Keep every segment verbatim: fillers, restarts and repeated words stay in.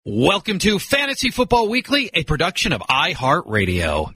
Welcome to Fantasy Football Weekly, a production of iHeartRadio.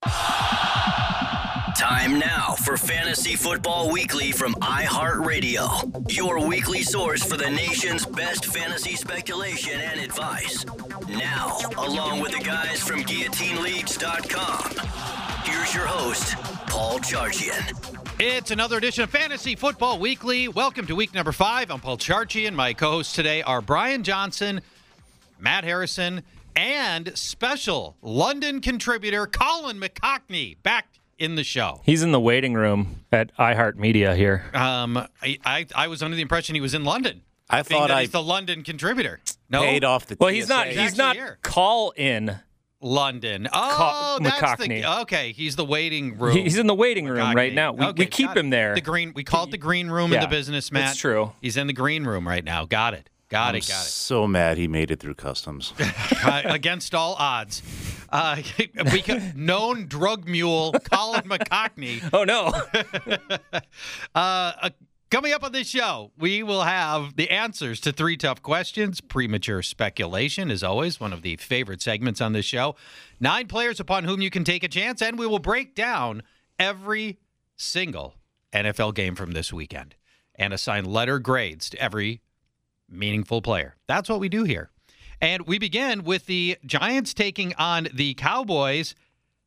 Time now for Fantasy Football Weekly from iHeartRadio, your weekly source for the nation's best fantasy speculation and advice. Now, along with the guys from guillotine leagues dot com, here's your host, Paul Charchian. It's another edition of Fantasy Football Weekly. Welcome to week number five. I'm Paul Charchian. My co-hosts today are Brian Johnson, Matt Harrison, and special London contributor Colin McCockney back in the show. He's in the waiting room at iHeartMedia here. Um, I, I I was under the impression he was in London. I thought I he's the London contributor. No, paid off the. Well, T S A. he's not. He's He's not here. call in. London. Oh, Ca- that's McCockney. the okay. He's the waiting room. He's in the waiting room McCockney. right now. We, Okay, we keep got him it. there. The green. We call it the green room in Yeah, the business, Matt. it's true. He's in the green room right now. Got it. Got I'm it. Got it. so mad he made it through customs. uh, against all odds. Uh, we could, known drug mule Colin McCockney. Oh no! uh, uh, coming up on this show, we will have the answers to three tough questions. Premature speculation is always one of the favorite segments on this show. Nine players upon whom you can take a chance, and we will break down every single N F L game from this weekend and assign letter grades to every meaningful player. That's what we do here. And we begin with the Giants taking on the Cowboys.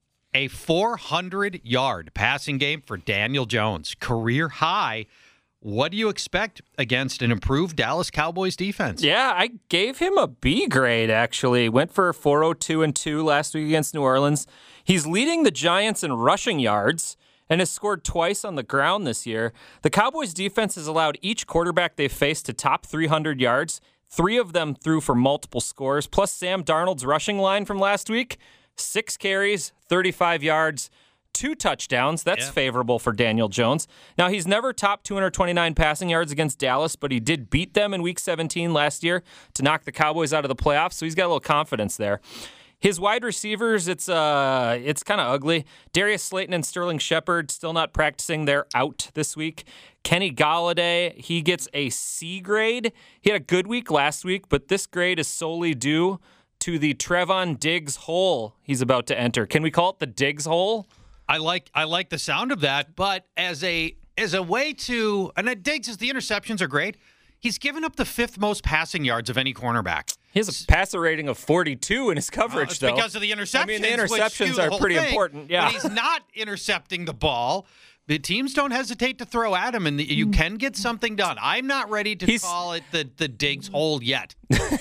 A four hundred yard passing game for Daniel Jones. Career high. What do you expect against an improved Dallas Cowboys defense? Yeah, I gave him a B grade, actually. Went for four oh two and two last week against New Orleans. He's leading the Giants in rushing yards and has scored twice on the ground this year. The Cowboys defense has allowed each quarterback they've faced to top three hundred yards. Three of them threw for multiple scores, plus Sam Darnold's rushing line from last week. Six carries, thirty-five yards, two touchdowns. That's yeah. favorable for Daniel Jones. Now, he's never topped two hundred twenty-nine passing yards against Dallas, but he did beat them in Week seventeen last year to knock the Cowboys out of the playoffs, so he's got a little confidence there. His wide receivers, it's uh, it's kind of ugly. Darius Slayton and Sterling Shepard still not practicing. They're out this week. Kenny Golladay, he gets a C grade. He had a good week last week, but this grade is solely due to the Trevon Diggs hole he's about to enter. Can we call it the Diggs hole? I like I like the sound of that, but as a as a way to and it Diggs is the interceptions are great. He's given up the fifth most passing yards of any cornerback. He has a passer rating of forty-two in his coverage, uh, it's though. Because of the interceptions. I mean, the which interceptions skew the are whole pretty thing, important. Yeah, but he's not intercepting the ball. The teams don't hesitate to throw at him, and the, you can get something done. I'm not ready to He's, call it the, the Diggs hole yet.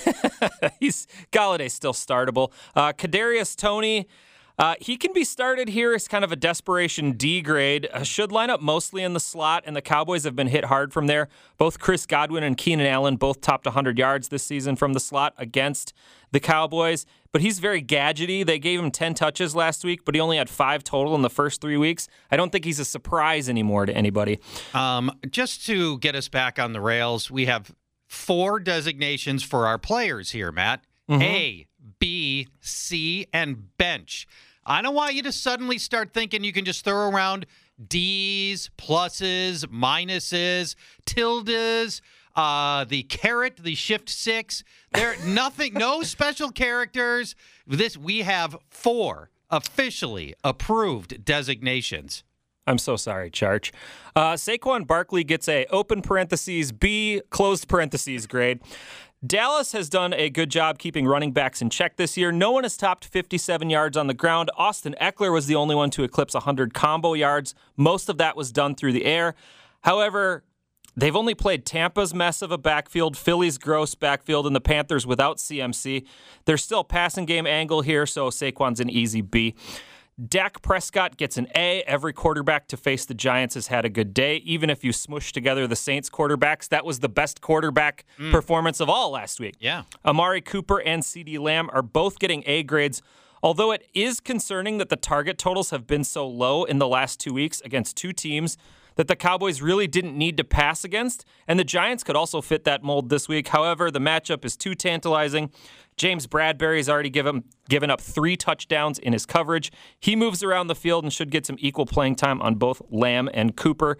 He's Galladay's still startable. Uh, Kadarius Toney, uh, he can be started here as kind of a desperation D grade. Uh, should line up mostly in the slot, and the Cowboys have been hit hard from there. Both Chris Godwin and Keenan Allen both topped one hundred yards this season from the slot against the Cowboys. But he's very gadgety. They gave him ten touches last week, but he only had five total in the first three weeks. I don't think he's a surprise anymore to anybody. Um, just to get us back on the rails, we have four designations for our players here, Matt. Mm-hmm. A, B, C, and bench. I don't want you to suddenly start thinking you can just throw around D's, pluses, minuses, tildes, uh, the carrot, the shift six. There, nothing, no special characters. This we have four officially approved designations. I'm so sorry, Charch. Uh, Saquon Barkley gets a open parentheses B, closed parentheses grade. Dallas has done a good job keeping running backs in check this year. No one has topped fifty-seven yards on the ground. Austin Eckler was the only one to eclipse one hundred combo yards. Most of that was done through the air. However, they've only played Tampa's mess of a backfield, Philly's gross backfield, and the Panthers without C M C. There's still passing game angle here, so Saquon's an easy B. Dak Prescott gets an A. Every quarterback to face the Giants has had a good day. Even if you smush together the Saints quarterbacks, that was the best quarterback mm. performance of all last week. Yeah. Amari Cooper and CeeDee Lamb are both getting A grades, although it is concerning that the target totals have been so low in the last two weeks against two teams that the Cowboys really didn't need to pass against, and the Giants could also fit that mold this week. However, the matchup is too tantalizing. James Bradbury's already given, given up three touchdowns in his coverage. He moves around the field and should get some equal playing time on both Lamb and Cooper.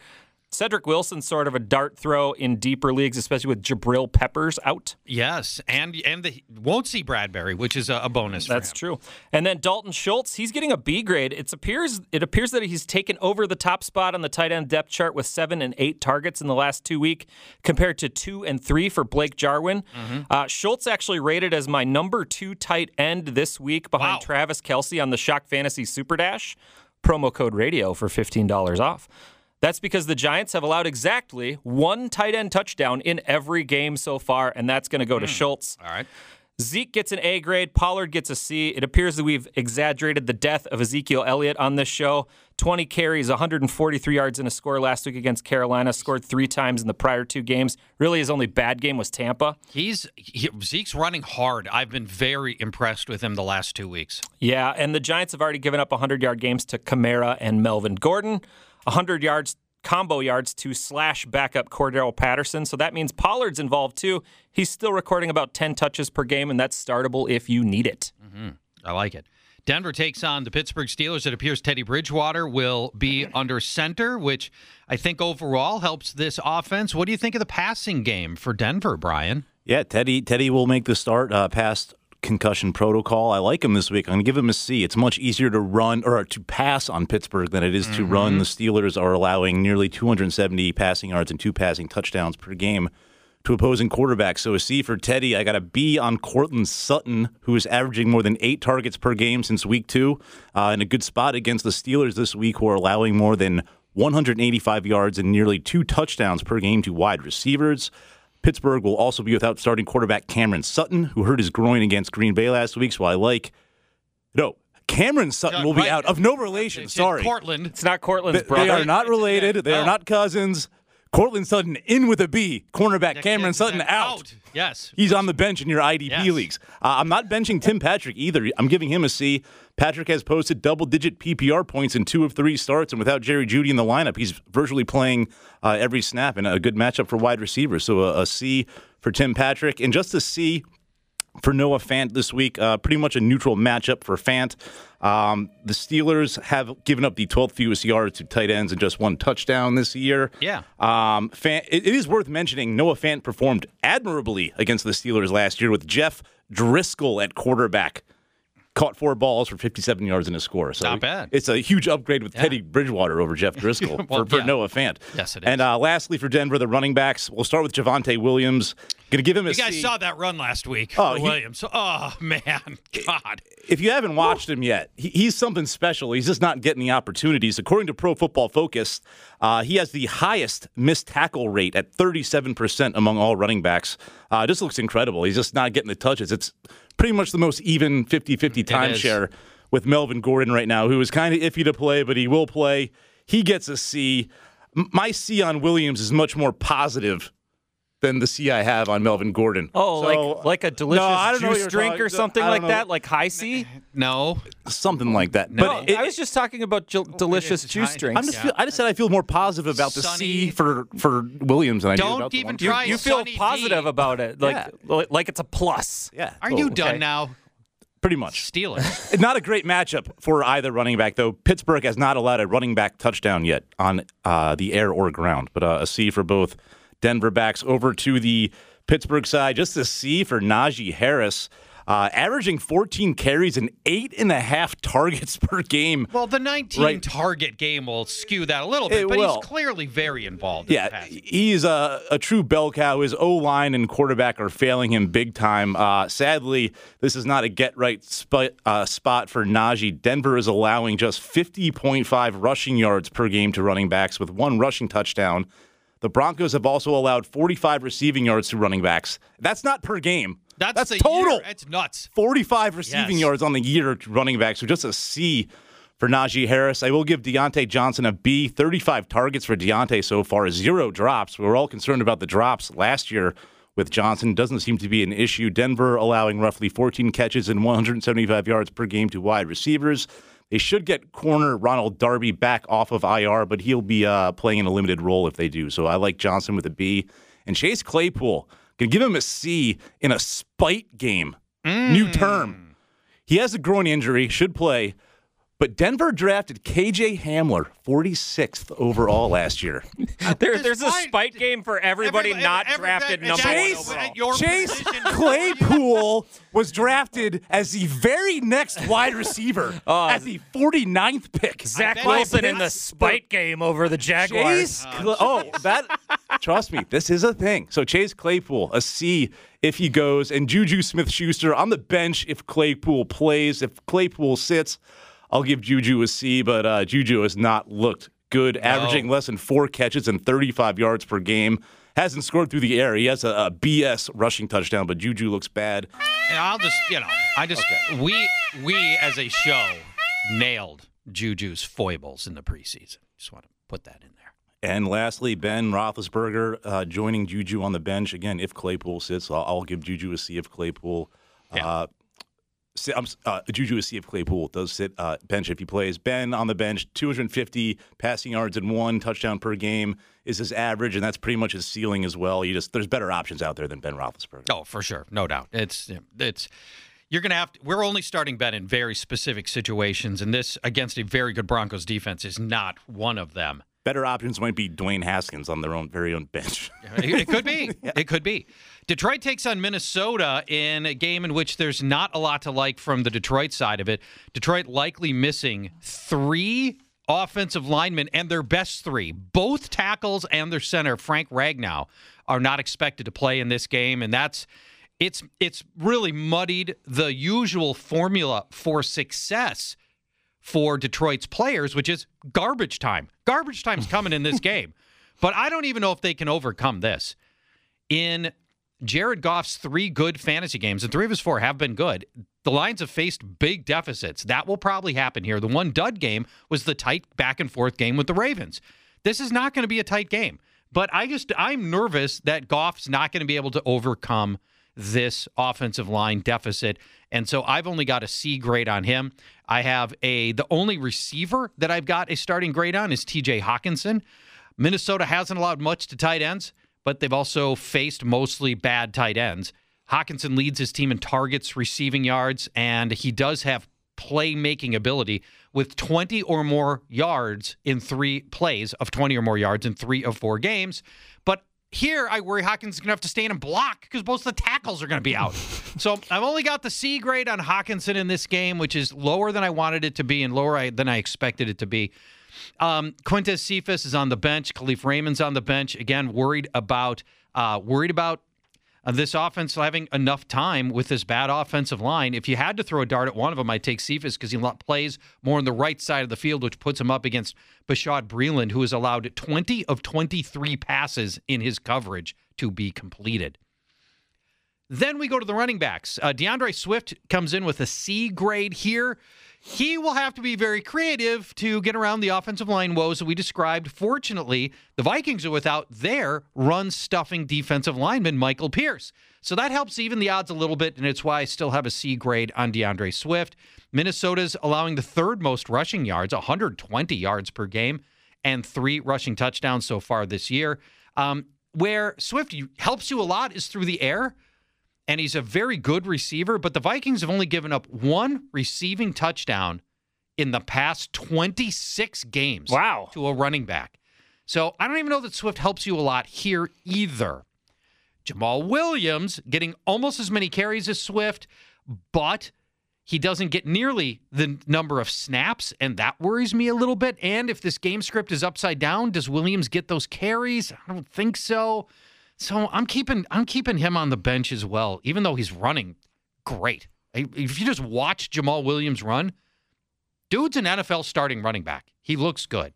Cedric Wilson's sort of a dart throw in deeper leagues, especially with Jabril Peppers out. Yes, and and the, won't see Bradbury, which is a, a bonus. That's for him. true. And then Dalton Schultz, he's getting a B grade. It appears it appears that he's taken over the top spot on the tight end depth chart with seven and eight targets in the last two weeks, compared to two and three for Blake Jarwin. Mm-hmm. Uh, Schultz actually rated as my number two tight end this week behind Wow. Travis Kelce on the Shock Fantasy Super Dash. Promo code radio for fifteen dollars off. That's because the Giants have allowed exactly one tight end touchdown in every game so far, and that's going to go to mm. Schultz. All right. Zeke gets an A grade. Pollard gets a C. It appears that we've exaggerated the death of Ezekiel Elliott on this show. twenty carries, one hundred forty-three yards and a score last week against Carolina. Scored three times in the prior two games. Really, his only bad game was Tampa. He's he, Zeke's running hard. I've been very impressed with him the last two weeks. Yeah, and the Giants have already given up one hundred-yard games to Kamara and Melvin Gordon. one hundred yards, combo yards to slash backup Cordero Patterson. So that means Pollard's involved too. He's still recording about ten touches per game, and that's startable if you need it. Mm-hmm. I like it. Denver takes on the Pittsburgh Steelers. It appears Teddy Bridgewater will be under center, which I think overall helps this offense. What do you think of the passing game for Denver, Brian? Yeah, Teddy Teddy will make the start uh, past concussion protocol. I like him this week. I'm going to give him a C. It's much easier to run or to pass on Pittsburgh than it is to mm-hmm. run. The Steelers are allowing nearly two hundred seventy passing yards and two passing touchdowns per game to opposing quarterbacks. So a C for Teddy. I got a B on Cortland Sutton, who is averaging more than eight targets per game since week two, uh, in a good spot against the Steelers this week, who are allowing more than one hundred eighty-five yards and nearly two touchdowns per game to wide receivers. Pittsburgh will also be without starting quarterback Cameron Sutton, who hurt his groin against Green Bay last week. So I like, no, Cameron Sutton will be right. out of no relation. It's Sorry, Cortland. It's not Cortland's they, brother. they are not related. They Oh. are not cousins. Cortland Sutton in with a B. Cornerback That Cameron kid's Sutton been out. Yes. He's on the bench in your I D P Yes. leagues. Uh, I'm not benching Tim Patrick either. I'm giving him a C. Patrick has posted double-digit P P R points in two of three starts, and without Jerry Jeudy in the lineup, he's virtually playing uh, every snap, and a good matchup for wide receivers. So a, a C for Tim Patrick, and just a C for Noah Fant this week. Uh, pretty much a neutral matchup for Fant. Um, the Steelers have given up the twelfth fewest yards to tight ends and just one touchdown this year. Yeah. Um, Fant, it, it is worth mentioning Noah Fant performed admirably against the Steelers last year with Jeff Driscoll at quarterback. Caught four balls for fifty-seven yards in a score. So Not bad. It's a huge upgrade with Yeah. Teddy Bridgewater over Jeff Driscoll Well, for, for yeah. Noah Fant. Yes, it is. And uh, lastly, for Denver, the running backs, we'll start with Javonte Williams. Going to give him a You guys C. saw that run last week Oh, for he- Williams. Oh, man. God. If you haven't watched him yet, he, he's something special. He's just not getting the opportunities. According to Pro Football Focus, uh, he has the highest missed tackle rate at thirty-seven percent among all running backs. Uh, this looks incredible. He's just not getting the touches. It's pretty much the most even fifty-fifty timeshare with Melvin Gordon right now, who is kind of iffy to play, but he will play. He gets a C. M- My C on Williams is much more positive than the C I have on Melvin Gordon. Oh, So- like like a delicious No, I don't know what juice you're drink talking- or something I don't like know. that, like high C? No. Something like that. No. But it- I was just talking about ju- delicious it's juice high- drinks. I'm just Yeah. feel, I just said I feel more positive about the Sunny. C for for Williams than I do Don't about the even one. try you feel Sunny positive D. about it, like Yeah. like, like it's a plus. Yeah. Are well, you okay. done now? Pretty much. Steelers. Not a great matchup for either running back, though. Pittsburgh has not allowed a running back touchdown yet on uh, the air or ground, but uh, a C for both Denver backs. Over to the Pittsburgh side, just a C for Najee Harris, uh, averaging fourteen carries and eight and a half targets per game. Well, the nineteen Right. target game will skew that a little bit, It but will. he's clearly very involved. In the Yeah, passing. he's a, a true bell cow. His O-line and quarterback are failing him big time. Uh, sadly, this is not a get-right spot, uh, spot for Najee. Denver is allowing just fifty point five rushing yards per game to running backs with one rushing touchdown. The Broncos have also allowed forty-five receiving yards to running backs. That's not per game. That's, That's the total. Year. It's nuts. forty-five receiving Yes. yards on the year to running back, so just a C for Najee Harris. I will give Deontay Johnson a B. thirty-five targets for Deontay so far, zero drops. We were all concerned about the drops last year with Johnson. Doesn't seem to be an issue. Denver allowing roughly fourteen catches and one hundred seventy-five yards per game to wide receivers. They should get corner Ronald Darby back off of I R, but he'll be uh, playing in a limited role if they do. So I like Johnson with a B. And Chase Claypool, can give him a C in a spite game. Mm. New term. He has a groin injury, should play, But Denver drafted K J Hamler, forty-sixth overall last year. There, there's a spite game for everybody Everybody- not every- drafted every- number Chase- one overall. Your Chase position- Claypool was drafted as the very next wide receiver Oh, at the forty-ninth pick. Zach bet Wilson you in the Pitts- spite game over the Jaguars. Chase, Cla- oh, that. Trust me, this is a thing. So Chase Claypool, a C if he goes, and Juju Smith-Schuster on the bench if Claypool plays. If Claypool sits, I'll give Juju a C, but uh, Juju has not looked good, averaging less than four catches and thirty-five yards per game. Hasn't scored through the air. He has a, a B S rushing touchdown, but Juju looks bad. And I'll just, you know, I just, we, we as a show nailed Juju's foibles in the preseason. Just want to put that in there. And lastly, Ben Roethlisberger uh, joining Juju on the bench. Again, if Claypool sits, I'll, I'll give Juju a C if Claypool. Yeah. Uh, si- I'm, s- uh, Juju a C if Claypool does sit uh, bench if he plays. Ben on the bench, two hundred fifty passing yards and one touchdown per game is his average, and that's pretty much his ceiling as well. You just there's better options out there than Ben Roethlisberger. Oh, for sure. No doubt. It's, it's, you're going to have to, we're only starting Ben in very specific situations, and this against a very good Broncos defense is not one of them. Better options might be Dwayne Haskins on their own very own bench. It, it could be. It could be. Detroit takes on Minnesota in a game in which there's not a lot to like from the Detroit side of it. Detroit likely missing three offensive linemen and their best three. Both tackles and their center, Frank Ragnow, are not expected to play in this game, and that's it's it's really muddied the usual formula for success for Detroit's players, which is garbage time. Garbage time's coming in this game. But I don't even know if they can overcome this. In Jared Goff's three good fantasy games, and three of his four have been good, the Lions have faced big deficits. That will probably happen here. The one dud game was the tight back-and-forth game with the Ravens. This is not going to be a tight game. But I just, I'm nervous that Goff's not going to be able to overcome this offensive line deficit. And so I've only got a C grade on him. I have a, the only receiver that I've got a starting grade on is T J Hawkinson. Minnesota hasn't allowed much to tight ends, but they've also faced mostly bad tight ends. Hawkinson leads his team in targets, receiving yards, and he does have playmaking ability with twenty or more yards in three plays of twenty or more yards in three of four games. But here, I worry Hawkins is going to have to stay in and block because most of the tackles are going to be out. So I've only got the C grade on Hawkinson in this game, which is lower than I wanted it to be and lower than I expected it to be. Um, Quintez Cephas is on the bench. Khalif Raymond's on the bench. Again, worried about uh, worried about uh, this offense having enough time with this bad offensive line. If you had to throw a dart at one of them, I'd take Cephas because he plays more on the right side of the field, which puts him up against Bashad Breeland, who has allowed twenty of twenty-three passes in his coverage to be completed. Then we go to the running backs. Uh, DeAndre Swift comes in with a C grade here. He will have to be very creative to get around the offensive line woes that we described. Fortunately, the Vikings are without their run-stuffing defensive lineman, Michael Pierce. So that helps even the odds a little bit, and it's why I still have a C grade on DeAndre Swift. Minnesota's allowing the third most rushing yards, one hundred twenty yards per game, and three rushing touchdowns so far this year. Um, where Swift helps you a lot is through the air. And he's a very good receiver, but the Vikings have only given up one receiving touchdown in the past twenty-six games. Wow. To a running back. So I don't even know that Swift helps you a lot here either. Jamal Williams getting almost as many carries as Swift, but he doesn't get nearly the number of snaps, and that worries me a little bit. And if this game script is upside down, does Williams get those carries? I don't think so. So I'm keeping I'm keeping him on the bench as well, even though he's running great. If you just watch Jamal Williams run, dude's an N F L starting running back. He looks good.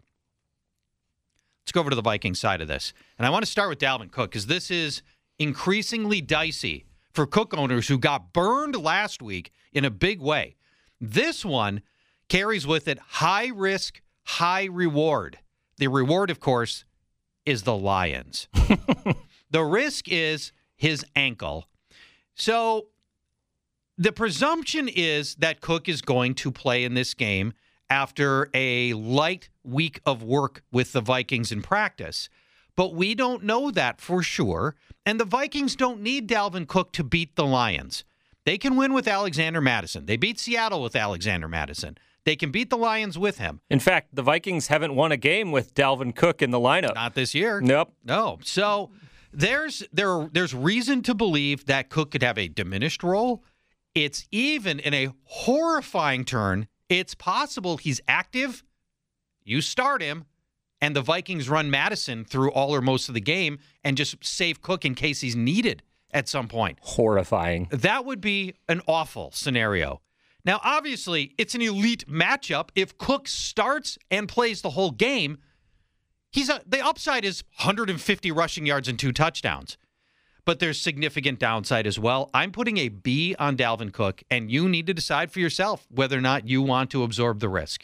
Let's go over to the Vikings side of this. And I want to start with Dalvin Cook because this is increasingly dicey for Cook owners who got burned last week in a big way. This one carries with it high risk, high reward. The reward, of course, is the Lions. The risk is his ankle. So the presumption is that Cook is going to play in this game after a light week of work with the Vikings in practice. But we don't know that for sure. And the Vikings don't need Dalvin Cook to beat the Lions. They can win with Alexander Mattison. They beat Seattle with Alexander Mattison. They can beat the Lions with him. In fact, the Vikings haven't won a game with Dalvin Cook in the lineup. Not this year. Nope. No. So there's there there's reason to believe that Cook could have a diminished role. It's even in a horrifying turn. It's possible he's active. You start him, and the Vikings run Madison through all or most of the game and just save Cook in case he's needed at some point. Horrifying. That would be an awful scenario. Now, obviously, it's an elite matchup. If Cook starts and plays the whole game, he's a, the upside is one hundred fifty rushing yards and two touchdowns. But there's significant downside as well. I'm putting a B on Dalvin Cook, and you need to decide for yourself whether or not you want to absorb the risk.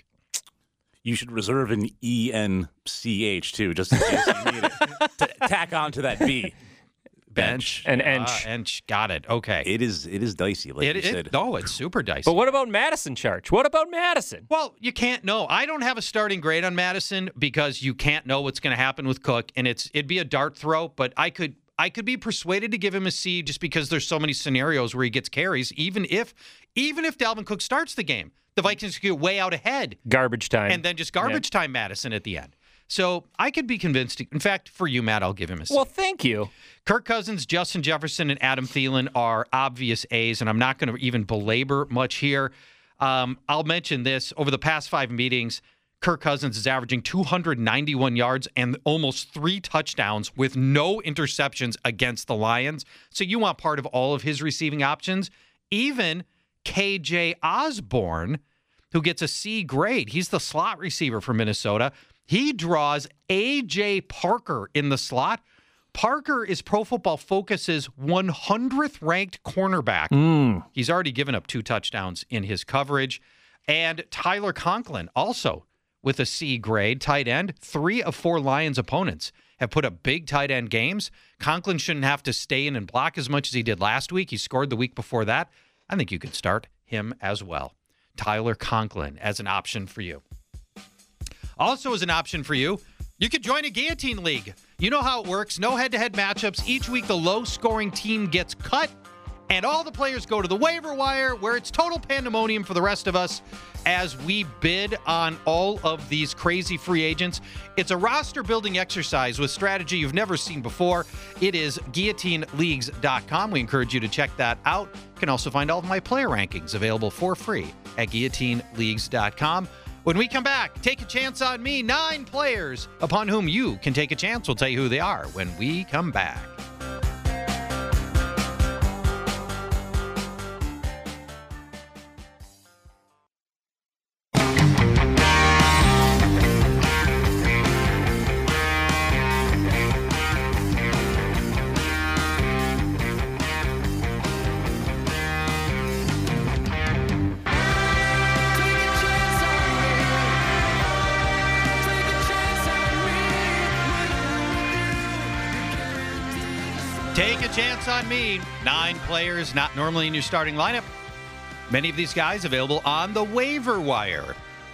You should reserve an E N C H, too, just in case you need it. To tack on to that B. Bench. An Uh, ench. ench. Got it. Okay. It is it is dicey, like It, you it, said. no, it's super dicey. But what about Madison, Charge? What about Madison? Well, you can't know. I don't have a starting grade on Madison because you can't know what's going to happen with Cook, and it's it'd be a dart throw. But I could I could be persuaded to give him a C just because there's so many scenarios where he gets carries. Even if even if Dalvin Cook starts the game, the Vikings could get way out ahead, Garbage time. and then just garbage time Madison at the end. So I could be convinced. In fact, for you, Matt, I'll give him a C. Well, thank you. Kirk Cousins, Justin Jefferson, and Adam Thielen are obvious A's, and I'm not going to even belabor much here. Um, I'll mention this. Over the past five meetings, Kirk Cousins is averaging two hundred ninety-one yards and almost three touchdowns with no interceptions against the Lions. So you want part of all of his receiving options. Even K J Osborne, who gets a C grade. He's the slot receiver for Minnesota. He draws A J Parker in the slot. Parker is Pro Football Focus's one hundredth ranked cornerback. Mm. He's already given up two touchdowns in his coverage. And Tyler Conklin, also with a C grade, tight end. Three of four Lions opponents have put up big tight end games. Conklin shouldn't have to stay in and block as much as he did last week. He scored the week before that. I think you could start him as well. Tyler Conklin as an option for you. Also as an option for you, you could join a Guillotine League. You know how it works. No head-to-head matchups. Each week, the low-scoring team gets cut, and all the players go to the waiver wire, where it's total pandemonium for the rest of us as we bid on all of these crazy free agents. It's a roster-building exercise with strategy you've never seen before. It is guillotine leagues dot com. We encourage you to check that out. You can also find all of my player rankings available for free at guillotine leagues dot com. When we come back, take a chance on me. Nine players upon whom you can take a chance. We'll tell you who they are when we come back. Take a chance on me. Nine players not normally in your starting lineup. Many of these guys available on the waiver wire.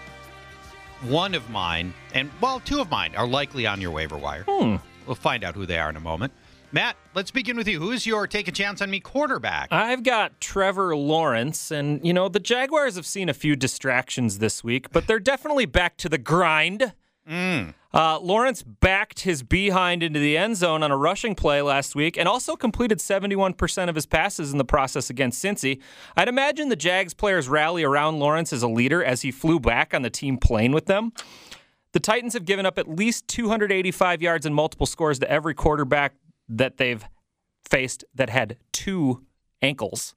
One of mine, and well, two of mine are likely on your waiver wire. Hmm. We'll find out who they are in a moment. Matt, let's begin with you. Who is your take a chance on me quarterback? I've got Trevor Lawrence, and, you know, the Jaguars have seen a few distractions this week, but they're definitely back to the grind. Mm. Uh, Lawrence backed his behind into the end zone on a rushing play last week and also completed seventy-one percent of his passes in the process against Cincy. I'd imagine the Jags players rally around Lawrence as a leader as he flew back on the team plane with them. The Titans have given up at least two hundred eighty-five yards and multiple scores to every quarterback that they've faced that had two ankles.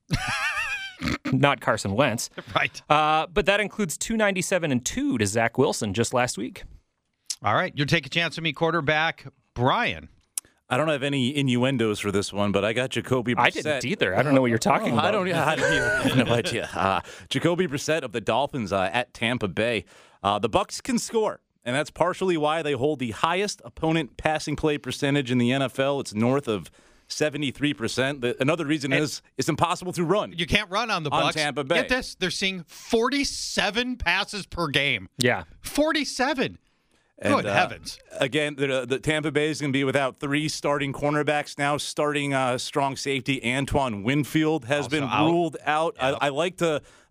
Not Carson Wentz. Right. Uh, but that includes two ninety-seven and two to Zach Wilson just last week. All right. You'll take a chance on me quarterback, Brian. I don't have any innuendos for this one, but I got Jacoby Brissett. I didn't either. I don't know what you're talking Oh, about. I don't, I don't either. I have no idea. Uh, Jacoby Brissett of the Dolphins uh, at Tampa Bay. Uh, the Bucs can score, and that's partially why they hold the highest opponent passing play percentage in the N F L. It's north of seventy-three percent. The, another reason and is it's impossible to run. You can't run on the Bucs. On Tampa Bay. Get this. They're seeing forty-seven passes per game. Yeah. forty-seven. And, Good uh, heavens. Again, the, the Tampa Bay is going to be without three starting cornerbacks now. Starting uh, strong safety Antoine Winfield has Also been out. ruled out. Yep. I, I like the,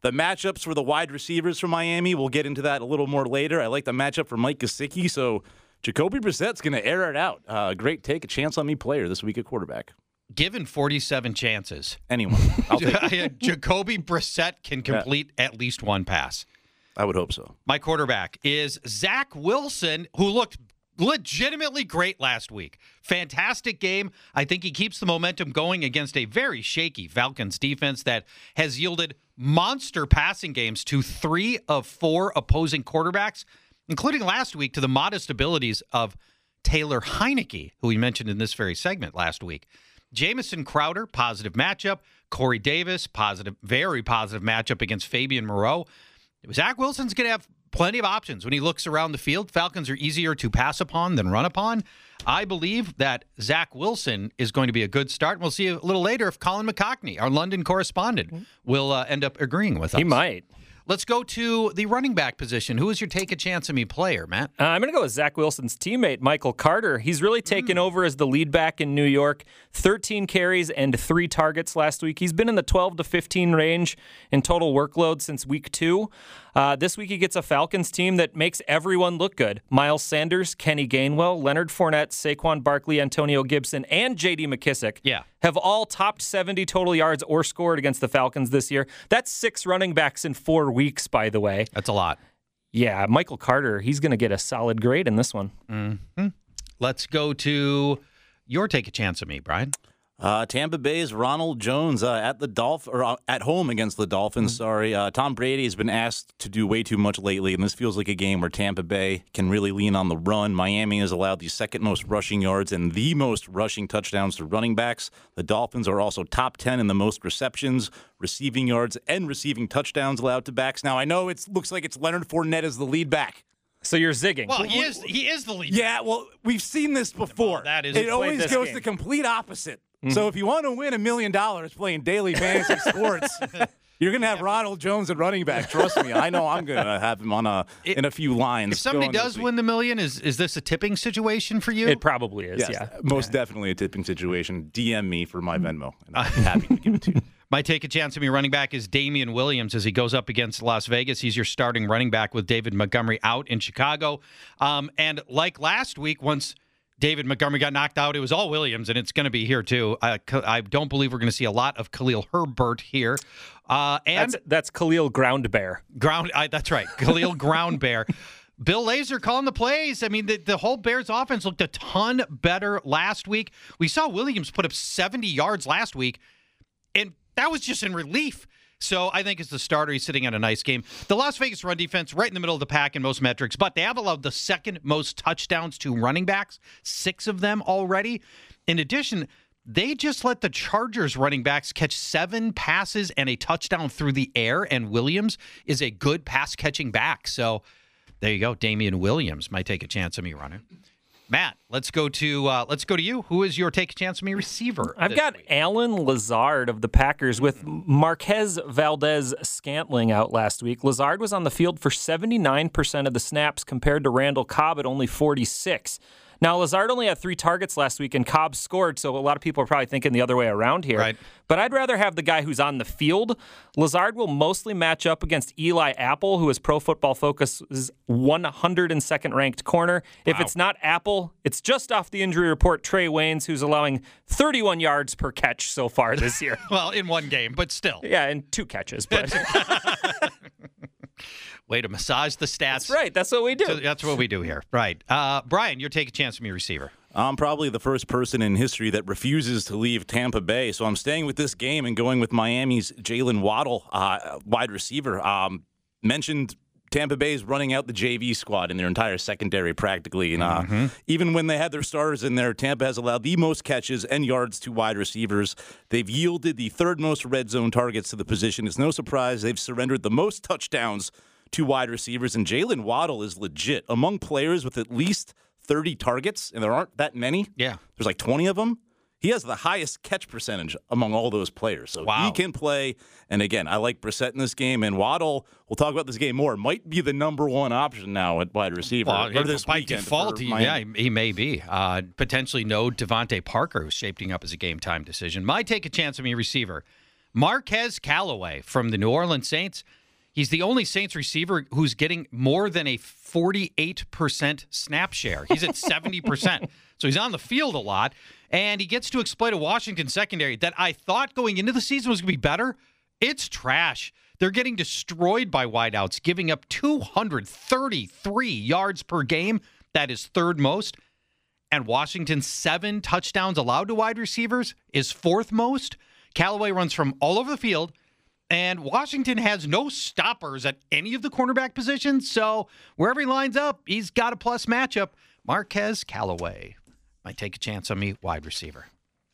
the matchups for the wide receivers for Miami, we'll get into that a little more later. I like the matchup for Mike Gesicki, so Jacoby Brissett's going to air it out. Uh, great take, a chance on me player this week at quarterback. Given forty-seven chances, anyone. I'll take it. Jacoby Brissett can complete yeah. at least one pass. I would hope so. My quarterback is Zach Wilson, who looked legitimately great last week. Fantastic game. I think he keeps the momentum going against a very shaky Falcons defense that has yielded monster passing games to three of four opposing quarterbacks, including last week to the modest abilities of Taylor Heineke, who we mentioned in this very segment last week. Jamison Crowder, positive matchup. Corey Davis, positive, very positive matchup against Fabian Moreau. Zach Wilson's going to have plenty of options when he looks around the field. Falcons are easier to pass upon than run upon. I believe that Zach Wilson is going to be a good start. We'll see a little later if Colin McCockney, our London correspondent, will uh, end up agreeing with us. He might. Let's go to the running back position. Who is your take a chance on me player, Matt? Uh, I'm going to go with Zach Wilson's teammate, Michael Carter. He's really taken mm. over as the lead back in New York. thirteen carries and three targets last week. He's been in the twelve to fifteen range in total workload since week two. Uh, this week he gets a Falcons team that makes everyone look good. Miles Sanders, Kenny Gainwell, Leonard Fournette, Saquon Barkley, Antonio Gibson, and J D McKissick yeah. have all topped seventy total yards or scored against the Falcons this year. That's six running backs in four weeks, by the way. That's a lot. Yeah, Michael Carter, he's going to get a solid grade in this one. Mm-hmm. Let's go to your take a chance on me, Brian. Uh, Tampa Bay's Ronald Jones uh, at the Dolph or uh, at home against the Dolphins. Mm-hmm. Sorry, uh, Tom Brady has been asked to do way too much lately, and this feels like a game where Tampa Bay can really lean on the run. Miami has allowed the second most rushing yards and the most rushing touchdowns to running backs. The Dolphins are also top ten in the most receptions, receiving yards, and receiving touchdowns allowed to backs. Now I know it looks like it's Leonard Fournette as the lead back. So you're zigging. Well, he is he is the lead. Yeah, well, we've seen this before. Well, that is it always goes game. the complete opposite. Mm-hmm. So if you want to win a million dollars playing daily fantasy sports, you're going to have Ronald Jones at running back. Trust me, I know I'm going to have him on a it, in a few lines. If somebody does win the million, is is this a tipping situation for you? It probably is, yes, yeah. Most yeah. definitely a tipping situation. D M me for my Venmo, and I'm happy to give it to you. My take a chance on me running back is Damian Williams as he goes up against Las Vegas. He's your starting running back with David Montgomery out in Chicago. Um, and like last week, once David Montgomery got knocked out, it was all Williams, and it's going to be here too. I, I don't believe we're going to see a lot of Khalil Herbert here. Uh, and that's, that's Khalil Ground Bear. Ground, I, that's right, Khalil Ground Bear. Bill Lazor calling the plays. I mean, the, the whole Bears offense looked a ton better last week. We saw Williams put up seventy yards last week, and that was just in relief. So I think as the starter, he's sitting in a nice game. The Las Vegas run defense, right in the middle of the pack in most metrics, but they have allowed the second most touchdowns to running backs, six of them already. In addition, they just let the Chargers running backs catch seven passes and a touchdown through the air, and Williams is a good pass-catching back. So there you go. Damian Williams might take a chance on me running. Matt, let's go to uh, let's go to you. Who is your take a chance on me receiver? I've got week? Alan Lazard of the Packers with Marquez Valdez Scantling out last week. Lazard was on the field for seventy-nine percent of the snaps compared to Randall Cobb at only forty-six. Now, Lazard only had three targets last week, and Cobb scored, so a lot of people are probably thinking the other way around here. Right. But I'd rather have the guy who's on the field. Lazard will mostly match up against Eli Apple, who is Pro Football Focus's one hundred second ranked corner. Wow. If it's not Apple, it's just off the injury report Trey Waynes, who's allowing thirty-one yards per catch so far this year. Well, in one game, but still. Yeah, in two catches. But way to massage the stats. That's right. That's what we do. So that's what we do here. Right. Uh, Brian, you're taking a chance from your receiver. I'm probably the first person in history that refuses to leave Tampa Bay, so I'm staying with this game and going with Miami's Jalen Waddle, uh, wide receiver. Um, mentioned Tampa Bay's running out the J V squad in their entire secondary practically. And uh, mm-hmm. even when they had their starters in there, Tampa has allowed the most catches and yards to wide receivers. They've yielded the third most red zone targets to the position. It's no surprise they've surrendered the most touchdowns to wide receivers, and Jalen Waddle is legit. Among players with at least thirty targets, and there aren't that many. Yeah. There's like twenty of them. He has the highest catch percentage among all those players. So wow. he can play. And again, I like Brissett in this game. And Waddle, we'll talk about this game more, might be the number one option now at wide receiver. Well, or this by weekend default, he, yeah, he may be. Uh, potentially no Devontae Parker, who's shaping up as a game-time decision. My take a chance on me receiver. Marquez Callaway from the New Orleans Saints. He's the only Saints receiver who's getting more than a forty-eight percent snap share. He's at seventy percent. So he's on the field a lot, and he gets to exploit a Washington secondary that I thought going into the season was going to be better. It's trash. They're getting destroyed by wideouts, giving up two hundred thirty-three yards per game. That is third most. And Washington's seven touchdowns allowed to wide receivers is fourth most. Callaway runs from all over the field, and Washington has no stoppers at any of the cornerback positions. So wherever he lines up, he's got a plus matchup. Marquez Callaway might take a chance on me, wide receiver.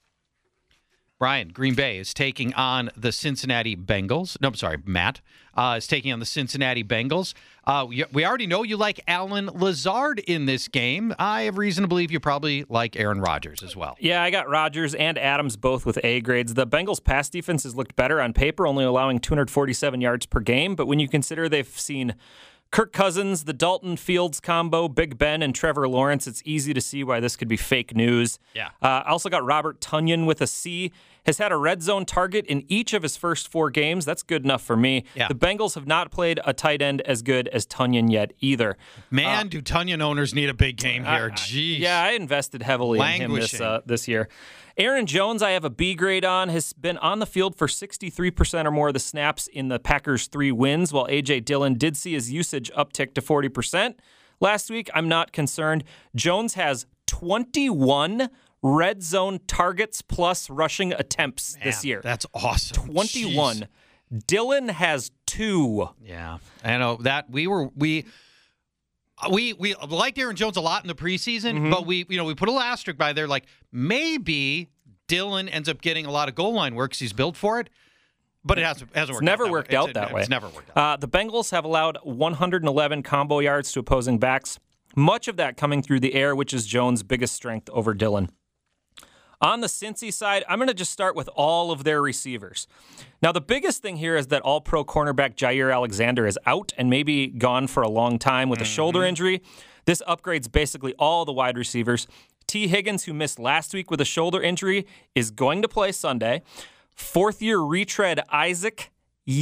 Brian, Green Bay is taking on the Cincinnati Bengals. No, I'm sorry, Matt uh, is taking on the Cincinnati Bengals. Uh, we, we already know you like Allen Lazard in this game. I have reason to believe you probably like Aaron Rodgers as well. Yeah, I got Rodgers and Adams both with A grades. The Bengals' pass defense has looked better on paper, only allowing two hundred forty-seven yards per game. But when you consider they've seen Kirk Cousins, the Dalton Fields combo, Big Ben, and Trevor Lawrence, it's easy to see why this could be fake news. Yeah. Uh, I also got Robert Tonyan with a C. Has had a red zone target in each of his first four games. That's good enough for me. Yeah. The Bengals have not played a tight end as good as Tonyan yet either. Man, uh, do Tonyan owners need a big game here. I, Jeez. Yeah, I invested heavily in him this, uh, this year. Aaron Jones, I have a B grade on, has been on the field for sixty-three percent or more of the snaps in the Packers' three wins, while A J Dillon did see his usage uptick to forty percent. Last week, I'm not concerned. Jones has twenty-one red zone targets plus rushing attempts Man, this year. That's awesome. twenty-one. Jeez. Dillon has two. Yeah, I know that we were we we we liked Aaron Jones a lot in the preseason, mm-hmm. but we you know we put a little asterisk by there, like maybe Dillon ends up getting a lot of goal line work because he's built for it. But it hasn't, hasn't worked it's never out worked that out it's, that it, way. It's never worked out. Uh, the Bengals have allowed one hundred eleven combo yards to opposing backs, much of that coming through the air, which is Jones' biggest strength over Dillon. On the Cincy side, I'm going to just start with all of their receivers. Now, the biggest thing here is that all-pro cornerback Jair Alexander is out and maybe gone for a long time with a mm-hmm. shoulder injury. This upgrades basically all the wide receivers. T. Higgins, who missed last week with a shoulder injury, is going to play Sunday. Fourth-year retread Isaac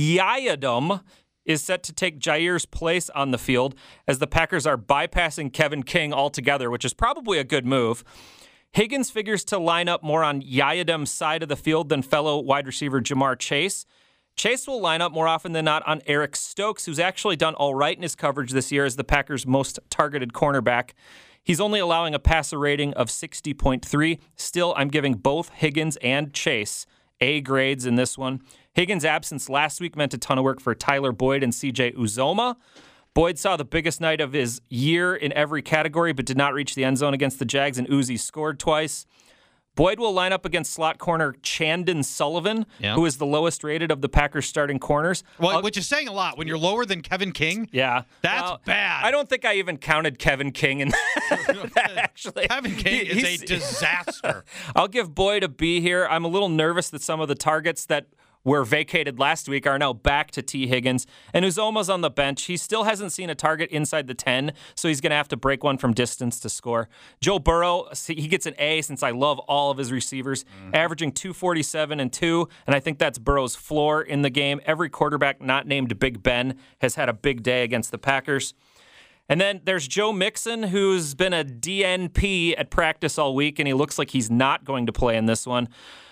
Yiadom is set to take Jair's place on the field as the Packers are bypassing Kevin King altogether, which is probably a good move. Higgins figures to line up more on Yiadom's side of the field than fellow wide receiver Jamar Chase. Chase will line up more often than not on Eric Stokes, who's actually done all right in his coverage this year as the Packers' most targeted cornerback. He's only allowing a passer rating of sixty point three. Still, I'm giving both Higgins and Chase A grades in this one. Higgins' absence last week meant a ton of work for Tyler Boyd and C J Uzomah. Boyd saw the biggest night of his year in every category, but did not reach the end zone against the Jags, and Uzi scored twice. Boyd will line up against slot corner Chandon Sullivan, yep. who is the lowest rated of the Packers starting corners. Well, I'll, which is saying a lot. When you're lower than Kevin King, yeah, that's well, bad. I don't think I even counted Kevin King in that, actually. Kevin King he, is a disaster. I'll give Boyd a B here. I'm a little nervous that some of the targets that were vacated last week are now back to T. Higgins. And Uzomah's on the bench. He still hasn't seen a target inside the ten, so he's going to have to break one from distance to score. Joe Burrow, he gets an A since I love all of his receivers, mm-hmm. averaging two forty-seven and two, and I think that's Burrow's floor in the game. Every quarterback not named Big Ben has had a big day against the Packers. And then there's Joe Mixon, who's been a D N P at practice all week, and he looks like he's not going to play in this one.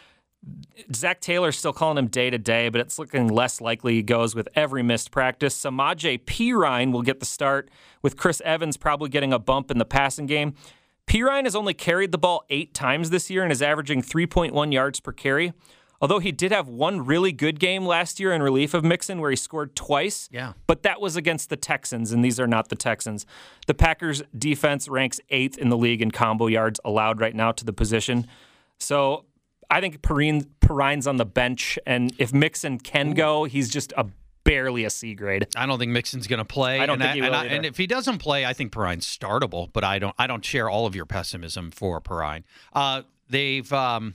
Zach Taylor's still calling him day-to-day, but it's looking less likely he goes with every missed practice. Samaje Perine will get the start, with Chris Evans probably getting a bump in the passing game. Perine has only carried the ball eight times this year and is averaging three point one yards per carry, although he did have one really good game last year in relief of Mixon where he scored twice. Yeah. But that was against the Texans, and these are not the Texans. The Packers' defense ranks eighth in the league in combo yards allowed right now to the position. So I think Perine, Perine's on the bench, and if Mixon can go, he's just a barely a C grade. I don't think Mixon's going to play. I don't and think I, he will and, I, either. and if he doesn't play, I think Perine's startable, but I don't I don't share all of your pessimism for Perine. Uh, they've um,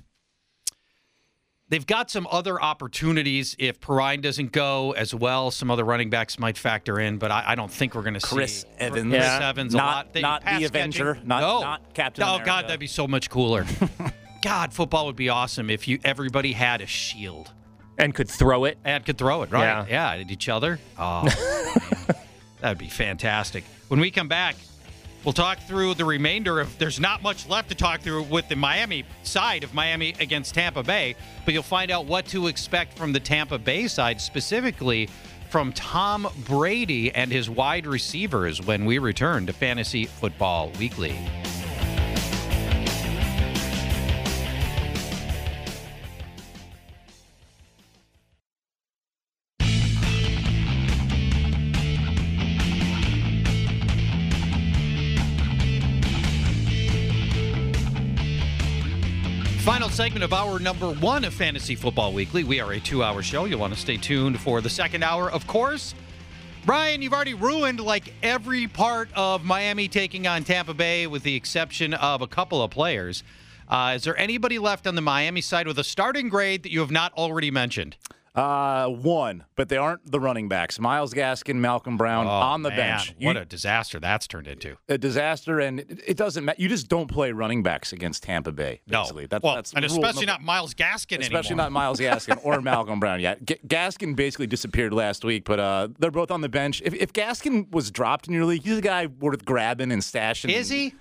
they've got some other opportunities if Perine doesn't go as well. Some other running backs might factor in, but I, I don't think we're going to see Chris Evans. Chris Yeah. Evans Not, a lot. They, not the Avenger. catching. Not, no. not Captain Oh, America. God, that'd be so much cooler. God, football would be awesome if you everybody had a shield. And could throw it. And could throw it, right? Yeah. Yeah, at each other. Oh, man. That'd be fantastic. When we come back, we'll talk through the remainder of, there's not much left to talk through with the Miami side of Miami against Tampa Bay, but you'll find out what to expect from the Tampa Bay side, specifically from Tom Brady and his wide receivers when we return to Fantasy Football Weekly. Final segment of hour number one of Fantasy Football Weekly. We are a two-hour show. You'll want to stay tuned for the second hour, of course. Brian, you've already ruined like every part of Miami taking on Tampa Bay with the exception of a couple of players. Uh, is there anybody left on the Miami side with a starting grade that you have not already mentioned? Uh, one, but they aren't the running backs. Myles Gaskin, Malcolm Brown Oh, on the man, bench. What You- a disaster that's turned into. a disaster, and it, it doesn't matter. You just don't play running backs against Tampa Bay. No. Basically. That's, well, that's and rule especially number- not Myles Gaskin Especially anymore. not Myles Gaskin or Malcolm Brown yet. G- Gaskin basically disappeared last week, but uh, they're both on the bench. If, if Gaskin was dropped in your league, he's a guy worth grabbing and stashing. Is he?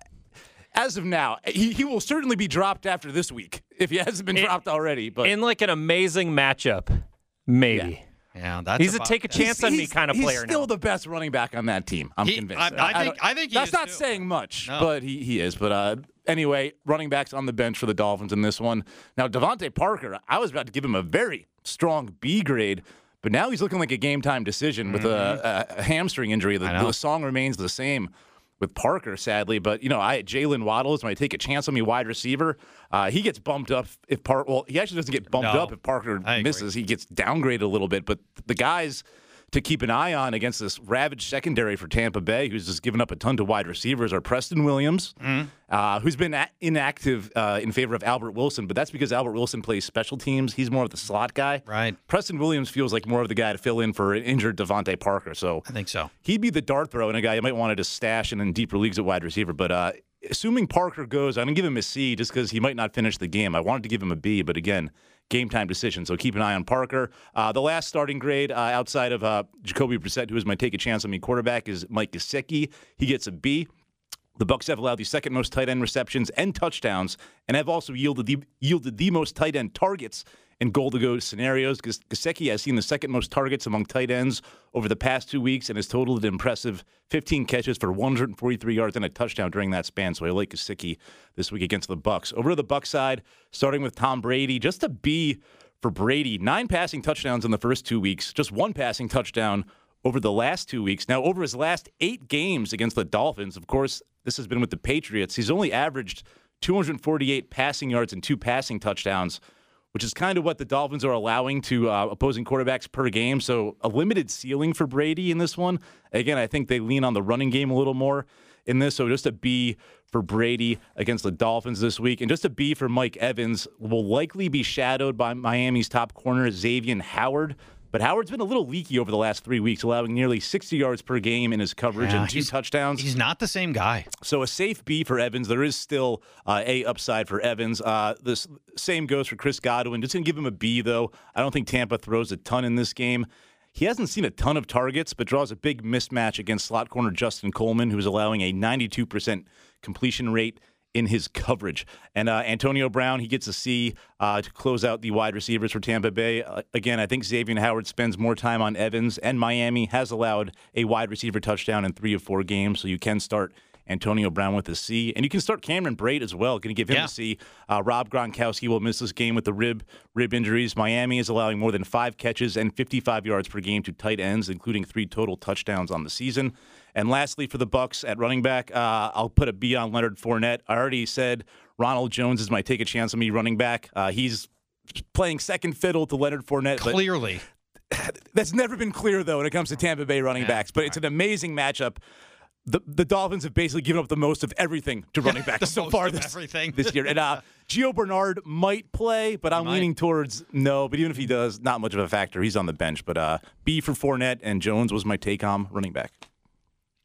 As of now, he, he will certainly be dropped after this week if he hasn't been In- dropped already. But In like an amazing matchup, maybe. Yeah, that's He's a about- take a chance on me he's- kind of he's player still now. the best running back on that team. I'm He- convinced. I- I think- don't- I think he that's is not too. saying much, No. but he, he is. But uh, anyway, running backs on the bench for the Dolphins in this one. Now, Devontae Parker, I was about to give him a very strong B grade, but now he's looking like a game time decision with a, a, a hamstring injury. The, I know. the song remains the same with Parker, sadly. But, you know, I Jalen Waddle is when I take a chance on me wide receiver. Uh, he gets bumped up if Parker, well, he actually doesn't get bumped No. up if Parker I agree. misses. He gets downgraded a little bit. But the guys to keep an eye on against this ravaged secondary for Tampa Bay, who's just given up a ton to wide receivers, are Preston Williams, Mm-hmm. uh, who's been a- inactive uh, in favor of Albert Wilson, but that's because Albert Wilson plays special teams. He's more of the slot guy. Right. Preston Williams feels like more of the guy to fill in for an injured Devontae Parker. So I think so. he'd be the dart throw and a guy you might want to just stash in, in deeper leagues at wide receiver. But uh, assuming Parker goes, I'm going to give him a C just because he might not finish the game. I wanted to give him a B, but again, game time decision. So keep an eye on Parker. Uh, the last starting grade uh, outside of uh, Jacoby Brissett, who is my take a chance on me quarterback, is Mike Gesicki. He gets a B. The Bucs have allowed the second most tight end receptions and touchdowns, and have also yielded the yielded the most tight end targets in goal-to-go scenarios. Ges- Gesicki has seen the second most targets among tight ends over the past two weeks and has totaled an impressive fifteen catches for one hundred forty-three yards and a touchdown during that span. So I like Gesicki this week against the Bucs. Over to the Bucs side, starting with Tom Brady, just a B for Brady. Nine passing touchdowns in the first two weeks, just one passing touchdown over the last two weeks. Now, over his last eight games against the Dolphins, of course, this has been with the Patriots, he's only averaged two hundred forty-eight passing yards and two passing touchdowns, which is kind of what the Dolphins are allowing to uh, opposing quarterbacks per game. So a limited ceiling for Brady in this one. Again, I think they lean on the running game a little more in this. So just a B for Brady against the Dolphins this week. And just a B for Mike Evans, will likely be shadowed by Miami's top corner, Xavier Howard. But Howard's been a little leaky over the last three weeks, allowing nearly sixty yards per game in his coverage Yeah, and two he's- touchdowns. He's not the same guy. So a safe B for Evans. There is still uh, a upside for Evans. Uh, this same goes for Chris Godwin. Just going to give him a B, though. I don't think Tampa throws a ton in this game. He hasn't seen a ton of targets, but draws a big mismatch against slot corner Justin Coleman, who's allowing a ninety-two percent completion rate in his coverage. And uh, Antonio Brown, he gets a C uh, to close out the wide receivers for Tampa Bay. Uh, again, I think Xavier Howard spends more time on Evans, and Miami has allowed a wide receiver touchdown in three of four games, so you can start Antonio Brown with a C. And you can start Cameron Brate as well. Going to give him Yeah. a C. Uh, Rob Gronkowski will miss this game with the rib rib injuries. Miami is allowing more than five catches and fifty-five yards per game to tight ends, including three total touchdowns on the season. And lastly, for the Bucs at running back, uh, I'll put a B on Leonard Fournette. I already said Ronald Jones is my take a chance on me running back. Uh, he's playing second fiddle to Leonard Fournette. but Clearly. that's never been clear, though, when it comes to Tampa Bay running Yeah, backs. But it's an amazing matchup. The the Dolphins have basically given up the most of everything to running The backs so most far of this, everything. this year. And uh, Gio Bernard might play, but I'm might. leaning towards no. But even if he does, not much of a factor. He's on the bench. But uh, B for Fournette, and Jones was my take on running back.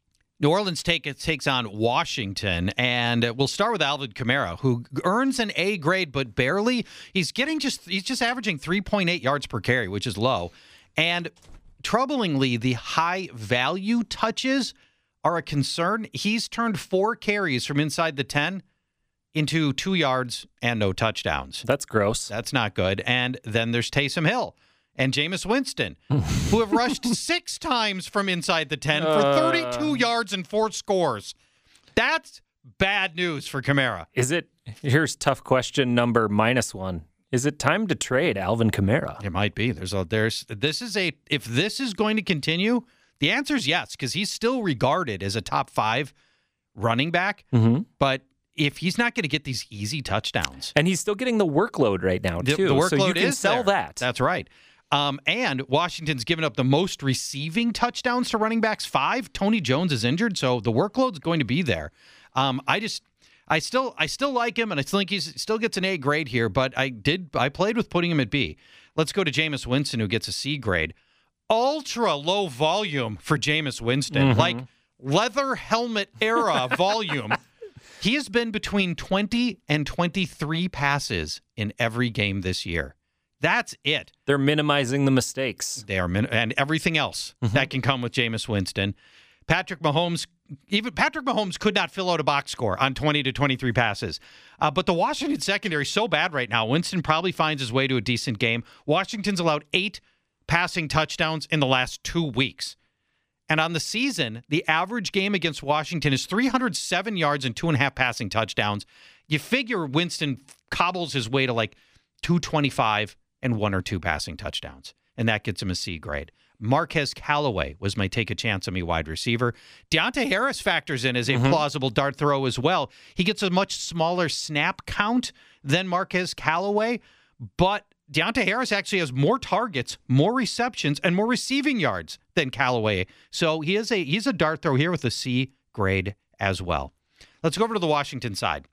New Orleans take, takes on Washington, and we'll start with Alvin Kamara, who earns an A grade, but barely. He's getting just he's just averaging three point eight yards per carry, which is low. And troublingly, the high value touches are a concern. He's turned four carries from inside the ten into two yards and no touchdowns. That's gross. That's not good. And then there's Taysom Hill and Jameis Winston, who have rushed six times from inside the ten for thirty-two uh, yards and four scores. That's bad news for Kamara. Is it? Here's tough question number minus one. Is it time to trade Alvin Kamara? It might be. There's a there's this is a if this is going to continue, the answer is yes, because he's still regarded as a top five running back. Mm-hmm. But if he's not going to get these easy touchdowns, and he's still getting the workload right now too, the, the workload so you can is sell there. that. That's right. Um, and Washington's given up the most receiving touchdowns to running backs, five. Tony Jones is injured, so the workload's going to be there. Um, I just, I still, I still like him, and I think he still gets an A grade here. But I did, I played with putting him at B. Let's go to Jameis Winston, who gets a C grade. Ultra low volume for Jameis Winston, mm-hmm. like leather helmet era volume. He has been between twenty and twenty-three passes in every game this year. That's it. They're minimizing the mistakes. They are, min- and everything else mm-hmm. that can come with Jameis Winston. Patrick Mahomes, even Patrick Mahomes could not fill out a box score on twenty to twenty-three passes. Uh, but the Washington secondary is so bad right now. Winston probably finds his way to a decent game. Washington's allowed eight passing touchdowns in the last two weeks. And on the season, the average game against Washington is three hundred seven yards and two and a half passing touchdowns. You figure Winston cobbles his way to like two twenty-five and one or two passing touchdowns, and that gets him a C grade. Marquez Callaway was my take a chance on me wide receiver. Deontay Harris factors in as a mm-hmm. plausible dart throw as well. He gets a much smaller snap count than Marquez Callaway, but Deontay Harris actually has more targets, more receptions, and more receiving yards than Callaway. So he is a he's a dart throw here with a C grade as well. Let's go over to the Washington side.